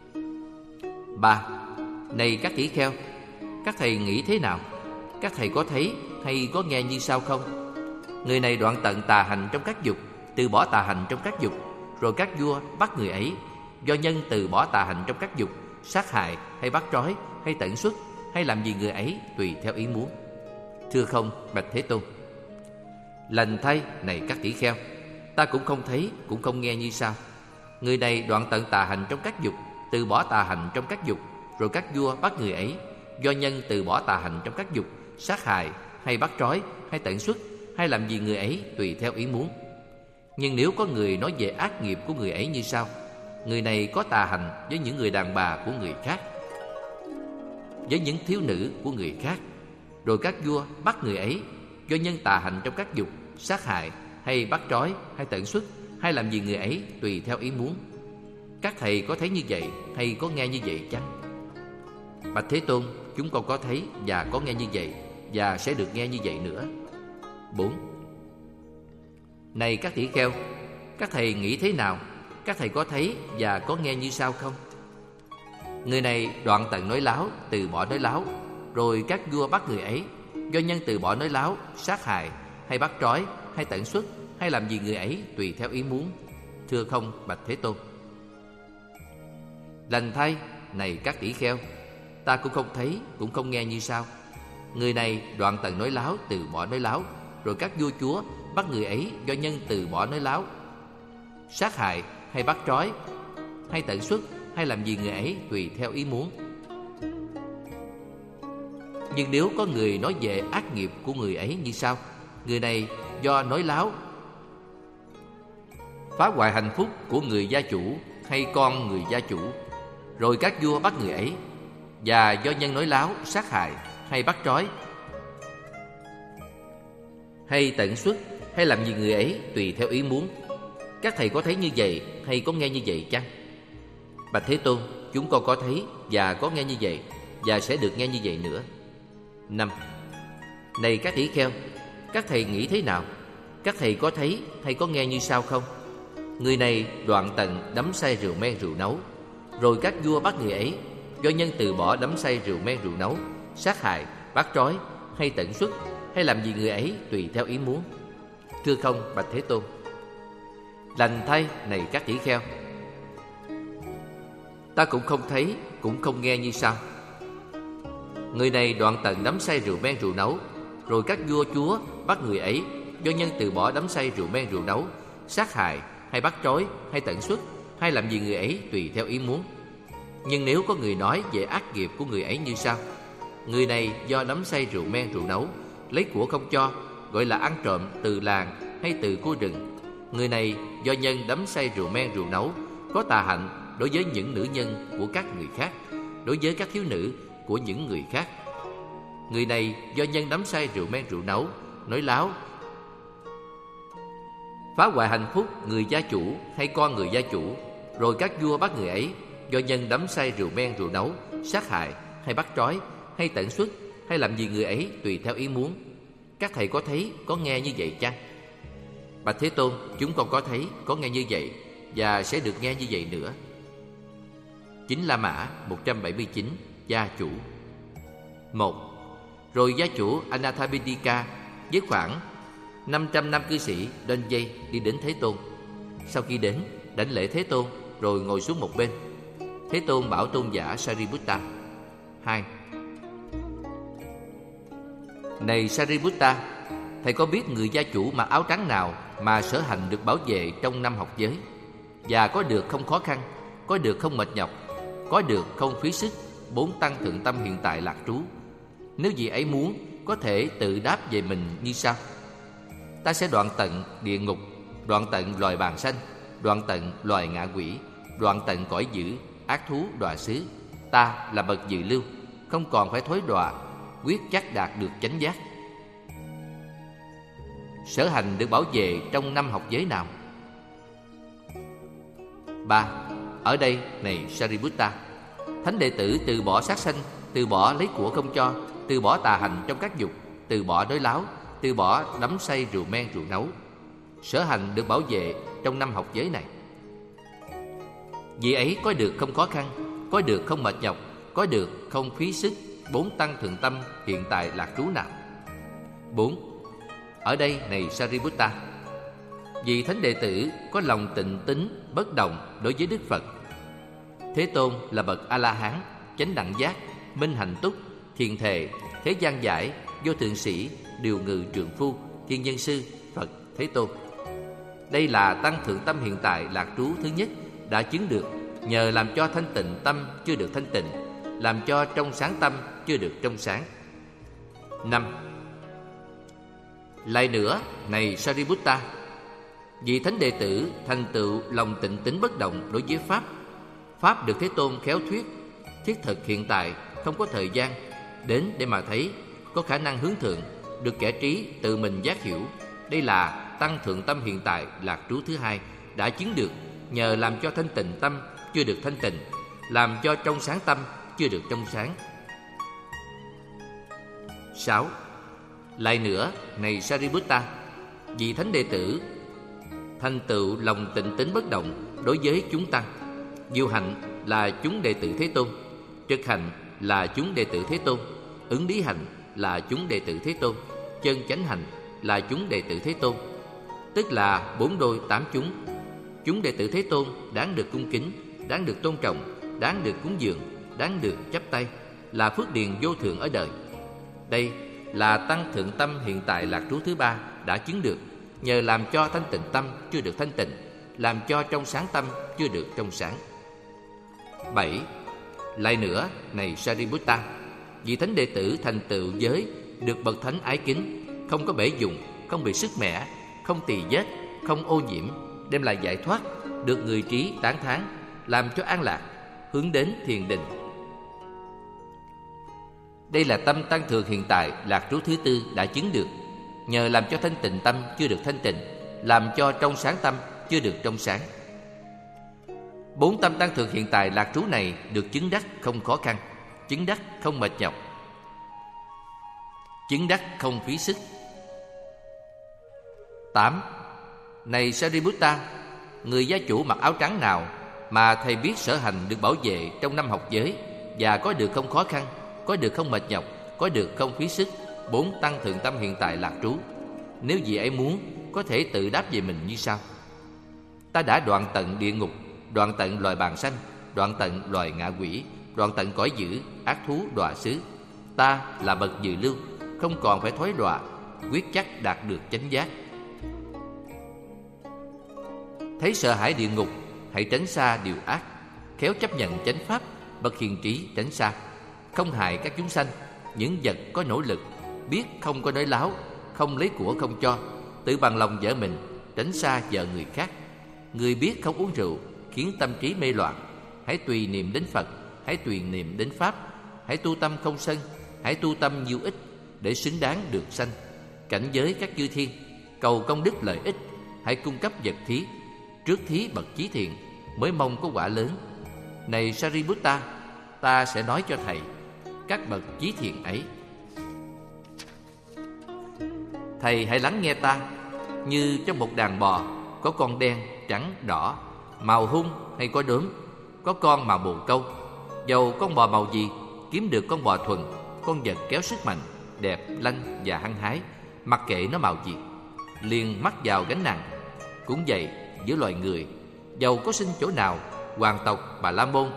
Ba. Này các tỷ kheo, các thầy nghĩ thế nào? Các thầy có thấy hay có nghe như sau không? Người này đoạn tận tà hành trong các dục, từ bỏ tà hành trong các dục. Rồi các vua bắt người ấy do nhân từ bỏ tà hành trong các dục, sát hại, hay bắt trói, hay tận xuất, hay làm gì người ấy tùy theo ý muốn. Thưa không bạch Thế Tôn. Lành thay, này các tỷ kheo, ta cũng không thấy, cũng không nghe như sau. Người này đoạn tận tà hành trong các dục, từ bỏ tà hành trong các dục. Rồi các vua bắt người ấy do nhân từ bỏ tà hành trong các dục, sát hại, hay bắt trói, hay tận xuất, hay làm gì người ấy tùy theo ý muốn. Nhưng nếu có người nói về ác nghiệp của người ấy như sau: người này có tà hành với những người đàn bà của người khác, với những thiếu nữ của người khác. Rồi các vua bắt người ấy do nhân tà hành trong các dục, sát hại, hay bắt trói, hay tận xuất, hay làm gì người ấy tùy theo ý muốn. Các thầy có thấy như vậy hay có nghe như vậy chăng? Bạch Thế Tôn, chúng con có thấy và có nghe như vậy, và sẽ được nghe như vậy nữa. Bốn. Này các tỷ kheo, các thầy nghĩ thế nào? Các thầy có thấy và có nghe như sau không? Người này đoạn tận nói láo, từ bỏ nói láo. Rồi các vua bắt người ấy do nhân từ bỏ nói láo, sát hại, hay bắt trói, hay tận xuất, hay làm gì người ấy tùy theo ý muốn. Thưa không bạch Thế Tôn. Lành thay, này các tỷ kheo, ta cũng không thấy, cũng không nghe như sau. Người này đoạn tận nói láo, từ bỏ nói láo. Rồi các vua chúa bắt người ấy do nhân từ bỏ nói láo, sát hại, hay bắt trói, hay tận xuất, hay làm gì người ấy tùy theo ý muốn. Nhưng nếu có người nói về ác nghiệp của người ấy như sau: người này do nói láo phá hoại hạnh phúc của người gia chủ hay con người gia chủ. Rồi các vua bắt người ấy và do nhân nói láo, sát hại, hay bắt trói, hay tận xuất, hay làm gì người ấy tùy theo ý muốn. Các thầy có thấy như vậy hay có nghe như vậy chăng? Bạch Thế Tôn, chúng con có thấy và có nghe như vậy, và sẽ được nghe như vậy nữa. Năm. Này các tỷ kheo, các thầy nghĩ thế nào? Các thầy có thấy hay có nghe như sau không? Người này đoạn tận đắm say rượu men rượu nấu, rồi các vua bắt người ấy do nhân từ bỏ đắm say rượu men rượu nấu, sát hại, bắt trói hay tận xuất, hay làm gì người ấy tùy theo ý muốn. Thưa không, bạch Thế Tôn. Lành thay, này các tỷ kheo, ta cũng không thấy, cũng không nghe như sau. Người này đoạn tận đắm say rượu men rượu nấu, rồi các vua chúa bắt người ấy do nhân từ bỏ đắm say rượu men rượu nấu, sát hại hay bắt trói hay tận xuất, hay làm gì người ấy tùy theo ý muốn. Nhưng nếu có người nói về ác nghiệp của người ấy như sau: người này do đắm say rượu men rượu nấu, lấy của không cho, gọi là ăn trộm từ làng hay từ khu rừng. Người này do nhân đắm say rượu men rượu nấu, có tà hạnh đối với những nữ nhân của các người khác, đối với các thiếu nữ của những người khác. Người này do nhân đắm say rượu men rượu nấu, nói láo, phá hoại hạnh phúc người gia chủ hay con người gia chủ, rồi các vua bắt người ấy do nhân đắm say rượu men rượu nấu, sát hại hay bắt trói hay tận xuất, hay làm gì người ấy tùy theo ý muốn. Các thầy có thấy, có nghe như vậy chăng? Bạch Thế Tôn, chúng con có thấy, có nghe như vậy, và sẽ được nghe như vậy nữa. Chính La Mã một trăm bảy mươi chín. Gia chủ. Một. Rồi gia chủ Anathapindika với khoảng năm trăm nam cư sĩ lên dây đi đến Thế Tôn. Sau khi đến, đảnh lễ Thế Tôn, rồi ngồi xuống một bên. Thế Tôn bảo tôn giả Sariputta. Hai. Này Sariputta, thầy có biết người gia chủ mặc áo trắng nào mà sở hành được bảo vệ trong năm học giới, và có được không khó khăn, có được không mệt nhọc, có được không phí sức bốn tăng thượng tâm hiện tại lạc trú? Nếu vị ấy muốn, có thể tự đáp về mình như sau: ta sẽ đoạn tận địa ngục, đoạn tận loài bàng sanh, đoạn tận loài ngạ quỷ, đoạn tận cõi dữ, ác thú đọa xứ. Ta là bậc dự lưu, không còn phải thối đọa, quyết chắc đạt được chánh giác. Sở hành được bảo vệ trong năm học giới nào? Ba. Ở đây, này Sariputta, thánh đệ tử từ bỏ sát sanh, từ bỏ lấy của không cho, từ bỏ tà hành trong các dục, từ bỏ nói láo, từ bỏ đắm say rượu men rượu nấu. Sở hành được bảo vệ trong năm học giới này. Vị ấy có được không khó khăn, có được không mệt nhọc, có được không phí sức bốn tăng thượng tâm hiện tại lạc trú nào? Bốn. Ở đây, này Sariputta, vị thánh đệ tử có lòng tịnh tín bất động đối với Đức Phật. Thế Tôn là bậc A-la-hán, chánh đẳng giác, minh hạnh túc, thiền thệ, thế gian giải, vô thượng sĩ, điều ngự trượng phu, kiên nhân sư, Phật Thế Tôn. Đây là tăng thượng tâm hiện tại lạc trú thứ nhất đã chứng được nhờ làm cho thanh tịnh tâm chưa được thanh tịnh, làm cho trong sáng tâm chưa được trong sáng. Năm. Lại nữa, này Sariputta, vị thánh đệ tử thành tựu lòng tịnh tín bất động đối với Pháp. Pháp được Thế Tôn khéo thuyết, thiết thực hiện tại, không có thời gian, đến để mà thấy, có khả năng hướng thượng, được kẻ trí tự mình giác hiểu. Đây là tăng thượng tâm hiện tại lạc trú thứ hai đã chứng được nhờ làm cho thanh tịnh tâm chưa được thanh tịnh, làm cho trong sáng tâm chưa được trong sáng. Sáu. Lại nữa, này Sariputta, vị thánh đệ tử thành tựu lòng tịnh tín bất động đối với chúng tăng. Diệu hạnh là chúng đệ tử Thế Tôn, trực hạnh là chúng đệ tử Thế Tôn, ứng lý hạnh là chúng đệ tử Thế Tôn, chân chánh hạnh là chúng đệ tử Thế Tôn. Tức là bốn đôi tám chúng. Chúng đệ tử Thế Tôn đáng được cung kính, đáng được tôn trọng, đáng được cúng dường, đáng được chắp tay, là phước điền vô thượng ở đời. Đây là tăng thượng tâm hiện tại lạc trú thứ ba đã chứng được nhờ làm cho thanh tịnh tâm chưa được thanh tịnh, làm cho trong sáng tâm chưa được trong sáng. Bảy. Lại nữa, này Sariputta, vị thánh đệ tử thành tựu giới được bậc thánh ái kính, không có bể dùng, không bị sức mẻ, không tỳ vết, không ô nhiễm, đem lại giải thoát, được người trí tán thán, làm cho an lạc, hướng đến thiền định. Đây là tâm tăng thường hiện tại lạc trú thứ tư đã chứng được nhờ làm cho thanh tịnh tâm chưa được thanh tịnh, làm cho trong sáng tâm chưa được trong sáng. Bốn tâm tăng thượng hiện tại lạc trú này được chứng đắc không khó khăn, chứng đắc không mệt nhọc, chứng đắc không phí sức. Tám. Này Sariputta, người gia chủ mặc áo trắng nào mà thầy biết sở hành được bảo vệ trong năm học giới và có được không khó khăn, có được không mệt nhọc, có được không phí sức bốn tăng thượng tâm hiện tại lạc trú, nếu vị ấy muốn có thể tự đáp về mình như sau: ta đã đoạn tận địa ngục, đoạn tận loài bàng sanh, đoạn tận loài ngạ quỷ, đoạn tận cõi dữ, ác thú, đọa xứ. Ta là bậc dự lưu, không còn phải thối đọa, quyết chắc đạt được chánh giác. Thấy sợ hãi địa ngục, hãy tránh xa điều ác, khéo chấp nhận chánh pháp, bậc hiền trí tránh xa, không hại các chúng sanh, những vật có nỗ lực, biết không có nói láo, không lấy của không cho, tự bằng lòng vợ mình, tránh xa vợ người khác. Người biết không uống rượu, khiến tâm trí mê loạn. Hãy tùy niệm đến Phật, hãy tùy niệm đến Pháp, hãy tu tâm không sân, hãy tu tâm nhiêu ích để xứng đáng được sanh. Cảnh giới các chư thiên, cầu công đức lợi ích, hãy cung cấp vật thí. Trước thí bậc chí thiện, mới mong có quả lớn. Này Sariputta, ta sẽ nói cho thầy các bậc chí thiện ấy. Thầy hãy lắng nghe ta. Như trong một đàn bò, có con đen, trắng, đỏ, màu hung hay có đốm, có con màu bồ câu. Dầu con bò màu gì, kiếm được con bò thuần, con vật kéo sức mạnh, đẹp, lanh và hăng hái, mặc kệ nó màu gì, liền mắc vào gánh nặng. Cũng vậy, giữa loài người, dầu có sinh chỗ nào, hoàng tộc, bà la môn,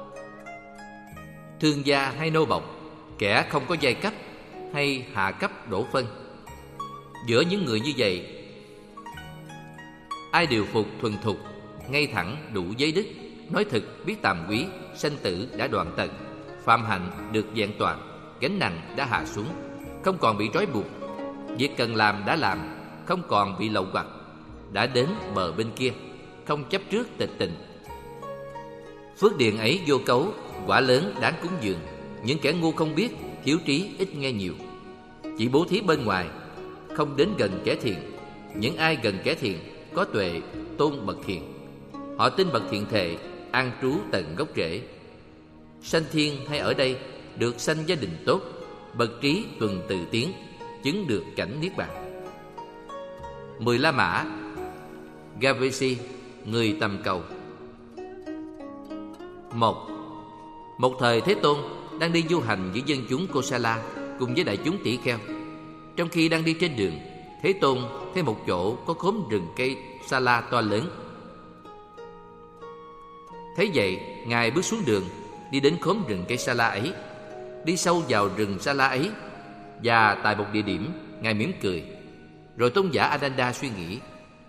thương gia hay nô bộc, kẻ không có giai cấp hay hạ cấp đổ phân, giữa những người như vậy, ai điều phục thuần thục, ngay thẳng, đủ giới đức, nói thực, biết tàm quý, sanh tử đã đoạn tận, phạm hạnh được vẹn toàn, gánh nặng đã hạ xuống, không còn bị trói buộc, việc cần làm đã làm, không còn bị lậu hoặc, đã đến bờ bên kia, không chấp trước tịch tình. Phước điền ấy vô cấu, quả lớn đáng cúng dường. Những kẻ ngu không biết, thiếu trí ít nghe nhiều, chỉ bố thí bên ngoài, không đến gần kẻ thiện. Những ai gần kẻ thiện, có tuệ, tôn bậc thiện. Họ tin bậc thiện thệ, an trú tận gốc rễ. Sanh thiên hay ở đây, được sanh gia đình tốt, bậc trí tuần tự tiến, chứng được cảnh niết bàn. Mười La Mã Gavesi, người tầm cầu. Một. Một thời Thế Tôn đang đi du hành giữa dân chúng Kosala cùng với đại chúng tỷ kheo. Trong khi đang đi trên đường, Thế Tôn thấy một chỗ có khóm rừng cây sa la to lớn. Thấy vậy, Ngài bước xuống đường, đi đến khóm rừng cây sa la ấy, đi sâu vào rừng sa la ấy, và tại một địa điểm, Ngài mỉm cười. Rồi tôn giả Ananda suy nghĩ: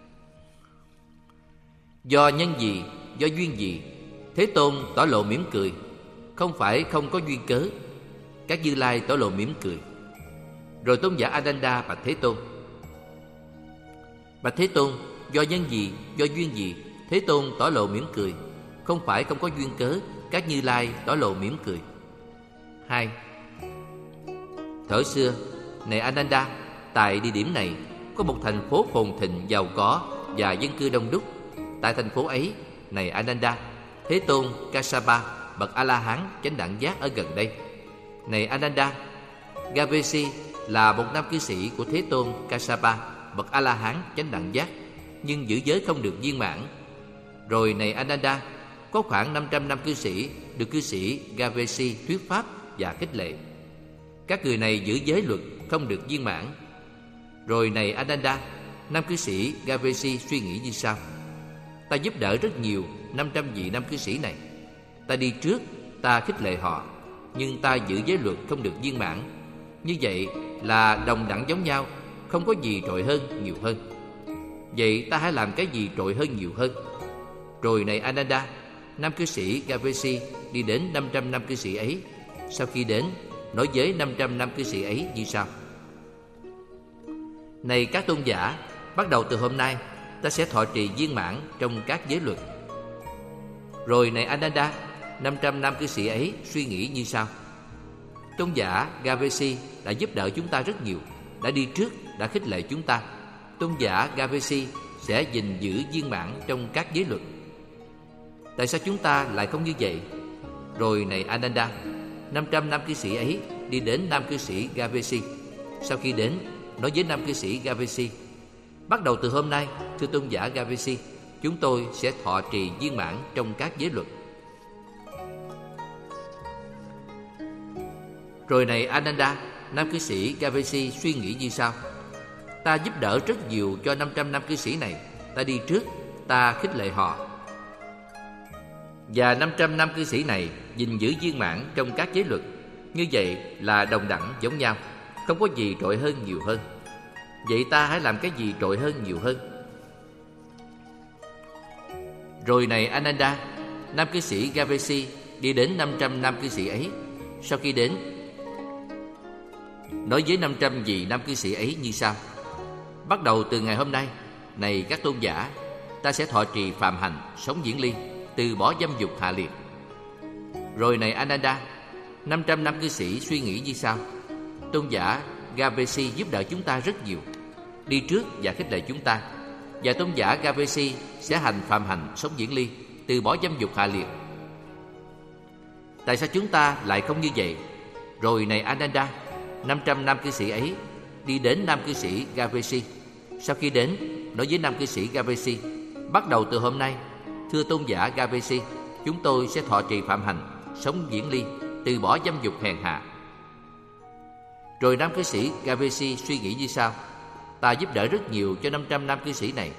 do nhân gì, do duyên gì, Thế Tôn tỏ lộ mỉm cười? Không phải không có duyên cớ. Các Như Lai tỏ lộ mỉm cười. Rồi tôn giả Ananda bạch Thế Tôn: bạch Thế Tôn, do nhân gì, do duyên gì, Thế Tôn tỏ lộ mỉm cười? Không phải không có duyên cớ. Các Như Lai tỏ lộ mỉm cười. Hai. Thuở xưa, này Ananda, tại địa điểm này có một thành phố phồn thịnh giàu có và dân cư đông đúc. Tại thành phố ấy, này Ananda, Thế Tôn Kassapa bậc A La Hán chánh đẳng giác ở gần đây. Này Ananda, Gavesi là một nam cư sĩ của Thế Tôn Kassapa bậc A La Hán chánh đẳng giác, nhưng giữ giới không được viên mãn. Rồi này Ananda, có khoảng năm trăm nam cư sĩ được cư sĩ Gavesi thuyết pháp và khích lệ. Các người này giữ giới luật không được viên mãn. Rồi này Ananda, nam cư sĩ Gavesi suy nghĩ như sau: ta giúp đỡ rất nhiều năm trăm vị nam cư sĩ này. Ta đi trước, ta khích lệ họ, nhưng ta giữ giới luật không được viên mãn. Như vậy là đồng đẳng giống nhau, không có gì trội hơn nhiều hơn. Vậy ta hãy làm cái gì trội hơn nhiều hơn? Rồi này Ananda, nam cư sĩ Gavesi đi đến năm trăm nam cư sĩ ấy. Sau khi đến, nói với năm trăm nam cư sĩ ấy như sau: này các tôn giả, bắt đầu từ hôm nay, ta sẽ thọ trì viên mãn trong các giới luật. Rồi này Ananda, năm trăm nam cư sĩ ấy suy nghĩ như sau: tôn giả Gavesi đã giúp đỡ chúng ta rất nhiều, đã đi trước, đã khích lệ chúng ta. Tôn giả Gavesi sẽ gìn giữ viên mãn trong các giới luật. Tại sao chúng ta lại không như vậy? Rồi này Ananda, năm trăm nam cư sĩ ấy đi đến nam cư sĩ Gavesi. Sau khi đến, nói với nam cư sĩ Gavesi: bắt đầu từ hôm nay, thưa tôn giả Gavesi, chúng tôi sẽ thọ trì viên mãn trong các giới luật. Rồi này Ananda, nam cư sĩ Gavesi suy nghĩ như sau: ta giúp đỡ rất nhiều cho năm trăm nam cư sĩ này. Ta đi trước, ta khích lệ họ. Và năm trăm nam cư sĩ này gìn giữ viên mãn trong các giới luật. Như vậy là đồng đẳng giống nhau, không có gì trội hơn nhiều hơn. Vậy ta hãy làm cái gì trội hơn nhiều hơn? Rồi này Ananda, nam cư sĩ Gavesi đi đến năm trăm nam cư sĩ ấy. Sau khi đến, nói với năm trăm vị nam cư sĩ ấy như sau: bắt đầu từ ngày hôm nay, này các tôn giả, ta sẽ thọ trì phạm hành, sống diễn ly, từ bỏ dâm dục hạ liệt. Rồi này Ananda, năm trăm nam cư sĩ suy nghĩ như sau: tôn giả Gavesi giúp đỡ chúng ta rất nhiều, đi trước và khích lệ chúng ta. Và tôn giả Gavesi sẽ hành phạm hành, sống diễn ly, từ bỏ dâm dục hạ liệt. Tại sao chúng ta lại không như vậy? Rồi này Ananda, năm trăm nam cư sĩ ấy đi đến nam cư sĩ Gavesi. Sau khi đến, nói với nam cư sĩ Gavesi: bắt đầu từ hôm nay, thưa tôn giả Gavesi, chúng tôi sẽ thọ trì phạm hành, sống diễn ly, từ bỏ dâm dục hèn hạ. Rồi nam cư sĩ Gavesi suy nghĩ như sau: ta giúp đỡ rất nhiều cho năm trăm nam cư sĩ này.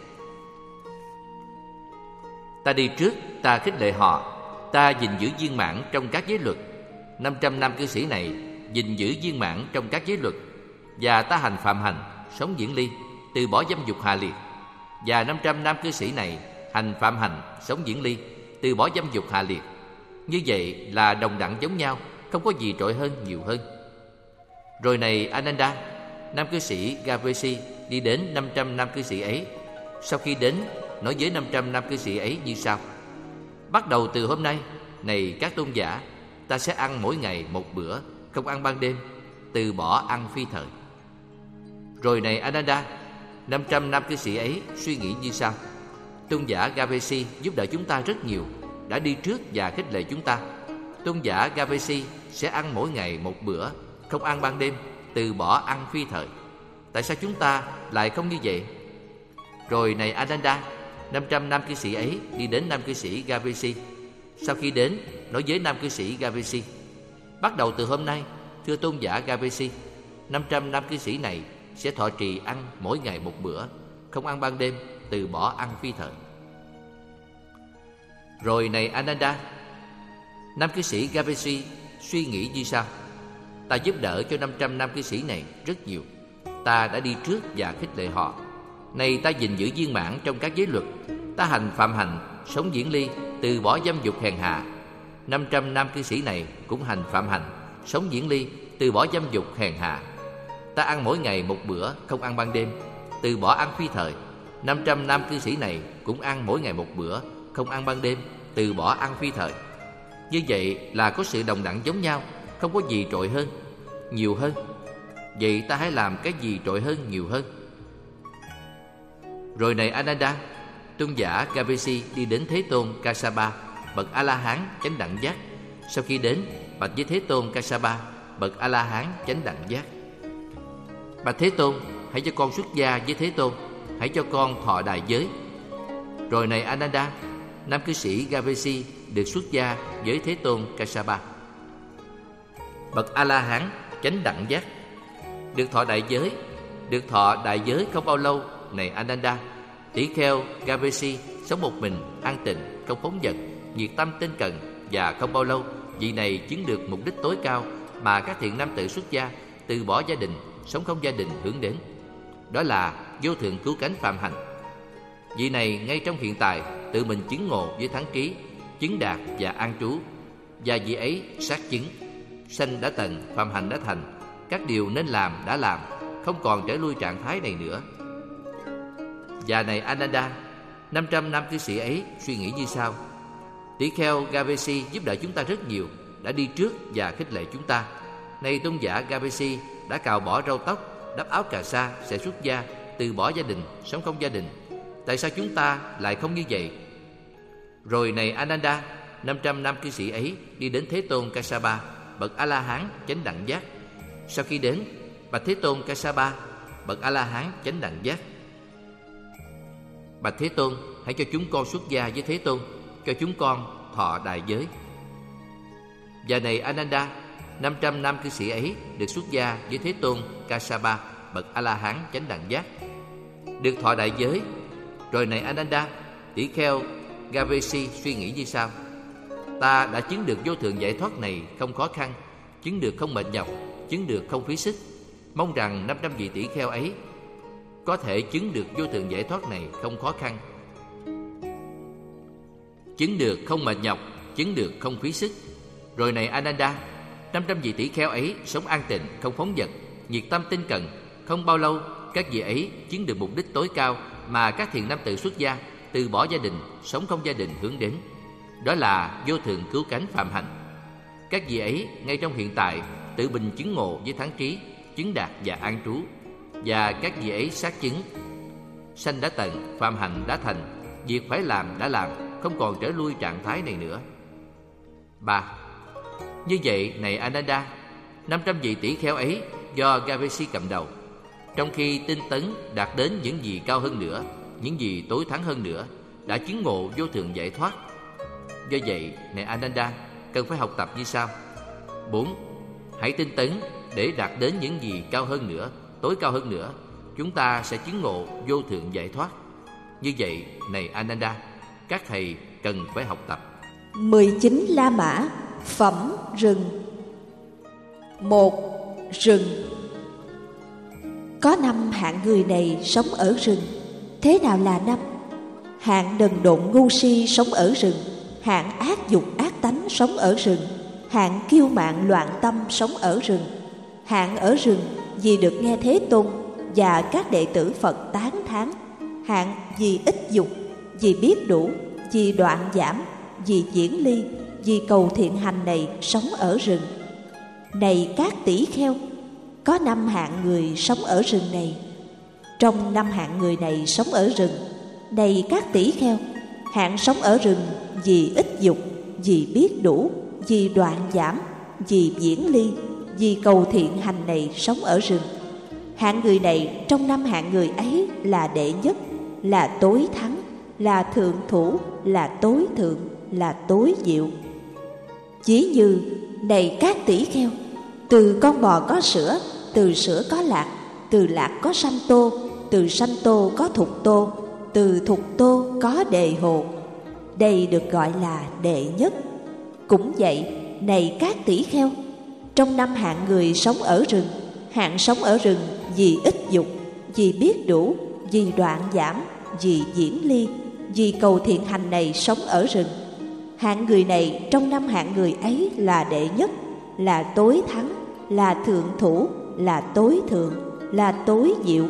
Ta đi trước, ta khích lệ họ. Ta gìn giữ viên mãn trong các giới luật. năm trăm nam cư sĩ này gìn giữ viên mãn trong các giới luật. Và ta hành phạm hành, sống diễn ly, từ bỏ dâm dục hạ liệt. Và năm trăm nam cư sĩ này hành phạm hành, sống diễn ly, từ bỏ dâm dục hạ liệt. Như vậy là đồng đẳng giống nhau, không có gì trội hơn nhiều hơn. Rồi này Ananda, nam cư sĩ Gavesi đi đến năm trăm nam cư sĩ ấy. Sau khi đến, nói với năm trăm nam cư sĩ ấy như sau: bắt đầu từ hôm nay, này các tôn giả, ta sẽ ăn mỗi ngày một bữa, không ăn ban đêm, từ bỏ ăn phi thời. Rồi này Ananda, năm trăm nam cư sĩ ấy suy nghĩ như sau: tôn giả Gavesi giúp đỡ chúng ta rất nhiều, đã đi trước và khích lệ chúng ta. Tôn giả Gavesi sẽ ăn mỗi ngày một bữa, không ăn ban đêm, từ bỏ ăn phi thời. Tại sao chúng ta lại không như vậy? Rồi này Ananda, năm trăm nam cư sĩ ấy đi đến nam cư sĩ Gavesi. Sau khi đến, nói với nam cư sĩ Gavesi: bắt đầu từ hôm nay, thưa tôn giả Gavesi, năm trăm nam cư sĩ này sẽ thọ trì ăn mỗi ngày một bữa, không ăn ban đêm, từ bỏ ăn phi thời. Rồi này Ananda, nam cư sĩ Gavesi suy nghĩ như sau: ta giúp đỡ cho năm trăm nam cư sĩ này rất nhiều. Ta đã đi trước và khích lệ họ. Nay ta gìn giữ viên mãn trong các giới luật. Ta hành phạm hành, sống diễn ly, từ bỏ dâm dục hèn hạ. năm trăm nam cư sĩ này cũng hành phạm hành, sống diễn ly, từ bỏ dâm dục hèn hạ. Ta ăn mỗi ngày một bữa, không ăn ban đêm, từ bỏ ăn phi thời. năm trăm nam cư sĩ này cũng ăn mỗi ngày một bữa, không ăn ban đêm, từ bỏ ăn phi thời. Như vậy là có sự đồng đẳng giống nhau, không có gì trội hơn, nhiều hơn. Vậy ta hãy làm cái gì trội hơn, nhiều hơn? Rồi này Ananda, tôn giả Gavesi đi đến Thế Tôn Kassapa, bậc A-la-hán chánh đẳng giác. Sau khi đến, bạch với Thế Tôn Kassapa, bậc A-la-hán chánh đẳng giác: bạch Thế Tôn, hãy cho con xuất gia với Thế Tôn, hãy cho con thọ đại giới. Rồi này Ananda, nam cư sĩ Gavesi được xuất gia với Thế Tôn Kassapa, bậc A-la-hán chánh đẳng giác, được thọ đại giới. Được thọ đại giới không bao lâu, này Ananda, tỷ kheo Gavesi sống một mình, an tịnh, không phóng dật, nhiệt tâm tinh cần. Và không bao lâu, vị này chứng được mục đích tối cao mà các thiện nam tử xuất gia, từ bỏ gia đình, sống không gia đình hướng đến. Đó là vô thượng cứu cánh phạm hành. Vị này ngay trong hiện tại tự mình chứng ngộ với thắng trí, chứng đạt và an trú. Và vị ấy xác chứng: sanh đã tận, phạm hành đã thành, các điều nên làm đã làm, không còn trở lui trạng thái này nữa. Và này Ananda, năm trăm nam cư sĩ ấy suy nghĩ như sau: tỷ kheo Gavesi giúp đỡ chúng ta rất nhiều, đã đi trước và khích lệ chúng ta. Nay tôn giả Gavesi đã cạo bỏ râu tóc, đắp áo cà sa, sẽ xuất gia, từ bỏ gia đình, sống không gia đình. Tại sao chúng ta lại không như vậy? Rồi này Ananda, năm trăm nam cư sĩ ấy đi đến Thế Tôn Kassapa, bậc A-la-hán chánh đẳng giác. Sau khi đến, bạch Thế Tôn Kassapa, bậc A-la-hán chánh đẳng giác: Bạch Thế Tôn, hãy cho chúng con xuất gia với Thế Tôn, cho chúng con thọ đại giới. Và này Ananda, năm trăm nam cư sĩ ấy được xuất gia với Thế Tôn Kassapa, bậc A-la-hán chánh đẳng giác, được thọ đại giới. Rồi này Ananda, tỷ kheo Gavesi suy nghĩ như sau: Ta đã chứng được vô thượng giải thoát này không khó khăn, chứng được không mệt nhọc, chứng được không phí sức. Mong rằng năm trăm vị tỷ kheo ấy có thể chứng được vô thượng giải thoát này không khó khăn, chứng được không mệt nhọc, chứng được không phí sức. Rồi này Ananda, năm trăm vị tỷ kheo ấy sống an tịnh, không phóng dật, nhiệt tâm tinh cần. Không bao lâu, các vị ấy chứng được mục đích tối cao mà các thiện nam tử xuất gia, từ bỏ gia đình, sống không gia đình hướng đến. Đó là vô thượng cứu cánh phạm hạnh. Các vị ấy ngay trong hiện tại tự mình chứng ngộ với thắng trí, chứng đạt và an trú. Và các vị ấy xác chứng: sanh đã tận, phạm hạnh đã thành, việc phải làm đã làm, không còn trở lui trạng thái này nữa. Ba. Như vậy này Ananda, năm trăm vị tỷ kheo ấy do Gavesi cầm đầu, trong khi tinh tấn đạt đến những gì cao hơn nữa, những gì tối thắng hơn nữa, đã chứng ngộ vô thượng giải thoát. Do vậy này Ananda, cần phải học tập như sau. Bốn. Hãy tinh tấn để đạt đến những gì cao hơn nữa, tối cao hơn nữa, chúng ta sẽ chứng ngộ vô thượng giải thoát. Như vậy này Ananda, các thầy cần phải học tập. mười chín La Mã phẩm rừng. Một. Rừng. Có năm hạng người này sống ở rừng. Thế nào là năm? Hạng đần độn ngu si sống ở rừng, hạng ác dục ác tánh sống ở rừng, hạng kiêu mạn loạn tâm sống ở rừng, hạng ở rừng vì được nghe Thế Tôn và các đệ tử Phật tán thán, hạng vì ít dục, vì biết đủ, vì đoạn giảm, vì diễn ly, vì cầu thiện hành này sống ở rừng. Này các tỷ kheo, có năm hạng người sống ở rừng này. Trong năm hạng người này sống ở rừng, này các tỷ kheo, hạng sống ở rừng vì ít dục, vì biết đủ, vì đoạn giảm, vì diễn ly, vì cầu thiện hành này sống ở rừng. Hạng người này trong năm hạng người ấy là đệ nhất, là tối thắng, là thượng thủ, là tối thượng, là tối diệu. Ví như, này các tỷ kheo, từ con bò có sữa, từ sữa có lạc, từ lạc có sanh tô, từ sanh tô có thục tô, từ thục tô có đề hồ. Đây được gọi là đệ nhất. Cũng vậy, này các tỷ kheo, trong năm hạng người sống ở rừng, hạng sống ở rừng vì ít dục, vì biết đủ, vì đoạn giảm, vì diễn ly, vì cầu thiện hành này sống ở rừng. Hạng người này trong năm hạng người ấy là đệ nhất, là tối thắng, là thượng thủ, là tối thượng, là tối diệu.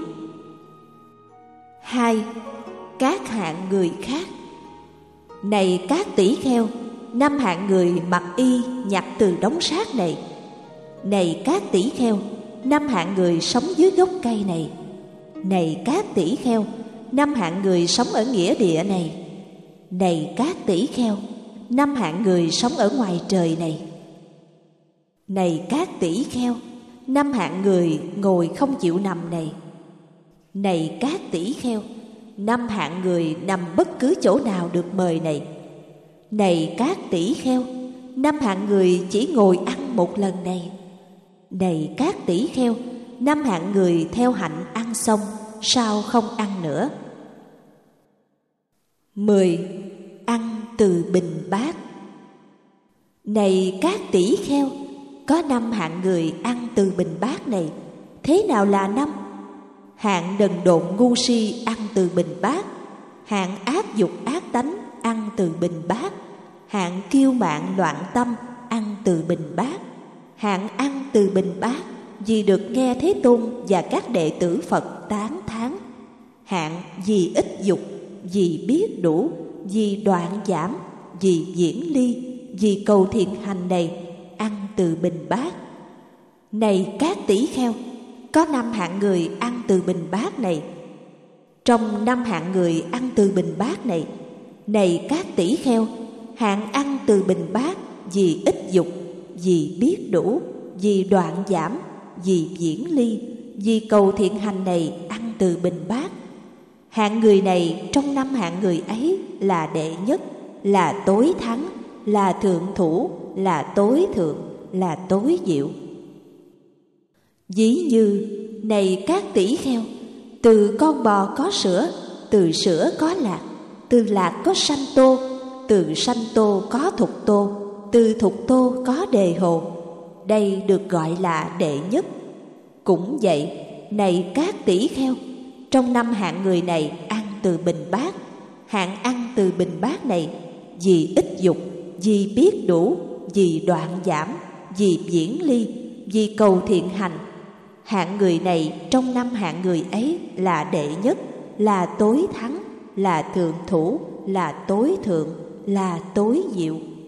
Hai. Các hạng người khác. Này các tỷ kheo, năm hạng người mặc y nhặt từ đống xác này. Này các tỷ kheo, năm hạng người sống dưới gốc cây này. Này các tỷ kheo, năm hạng người sống ở nghĩa địa này. Này các tỷ kheo, năm hạng người sống ở ngoài trời này. Này các tỷ kheo, năm hạng người ngồi không chịu nằm này. Này các tỷ kheo, năm hạng người nằm bất cứ chỗ nào được mời này. Này các tỷ kheo, năm hạng người chỉ ngồi ăn một lần này. Này các tỷ kheo, năm hạng người theo hạnh ăn xong, sao không ăn nữa. Mười. Ăn từ bình bát. Này các tỷ kheo, có năm hạng người ăn từ bình bát này. Thế nào là năm? Hạng đần độn ngu si ăn từ bình bát, hạng ác dục ác tánh ăn từ bình bát, hạng kiêu mạn loạn tâm ăn từ bình bát, hạng ăn từ bình bát vì được nghe Thế Tôn và các đệ tử Phật tán thán, hạng vì ít dục, vì biết đủ, vì đoạn giảm, vì diễn ly, vì cầu thiện hành này ăn từ bình bát. Này các tỷ kheo, có năm hạng người ăn từ bình bát này. Trong năm hạng người ăn từ bình bát này, Này các tỷ kheo, hạng ăn từ bình bát, vì ít dục, vì biết đủ, vì đoạn giảm, vì viễn ly, vì cầu thiện hành này ăn từ bình bát. Hạng người này trong năm hạng người ấy là đệ nhất, là tối thắng, là thượng thủ, là tối thượng, là tối diệu. Ví như, này các tỷ kheo, từ con bò có sữa, từ sữa có lạc, từ lạc có sanh tô, từ sanh tô có thục tô, từ thục tô có đề hồ. Đây được gọi là đệ nhất. Cũng vậy, này các tỷ kheo, trong năm hạng người này ăn từ bình bát. Hạng ăn từ bình bát này vì ít dục, vì biết đủ, vì đoạn giảm, vì viễn ly, vì cầu thiện hành. Hạng người này trong năm hạng người ấy là đệ nhất, là tối thắng, là thượng thủ, là tối thượng, là tối diệu.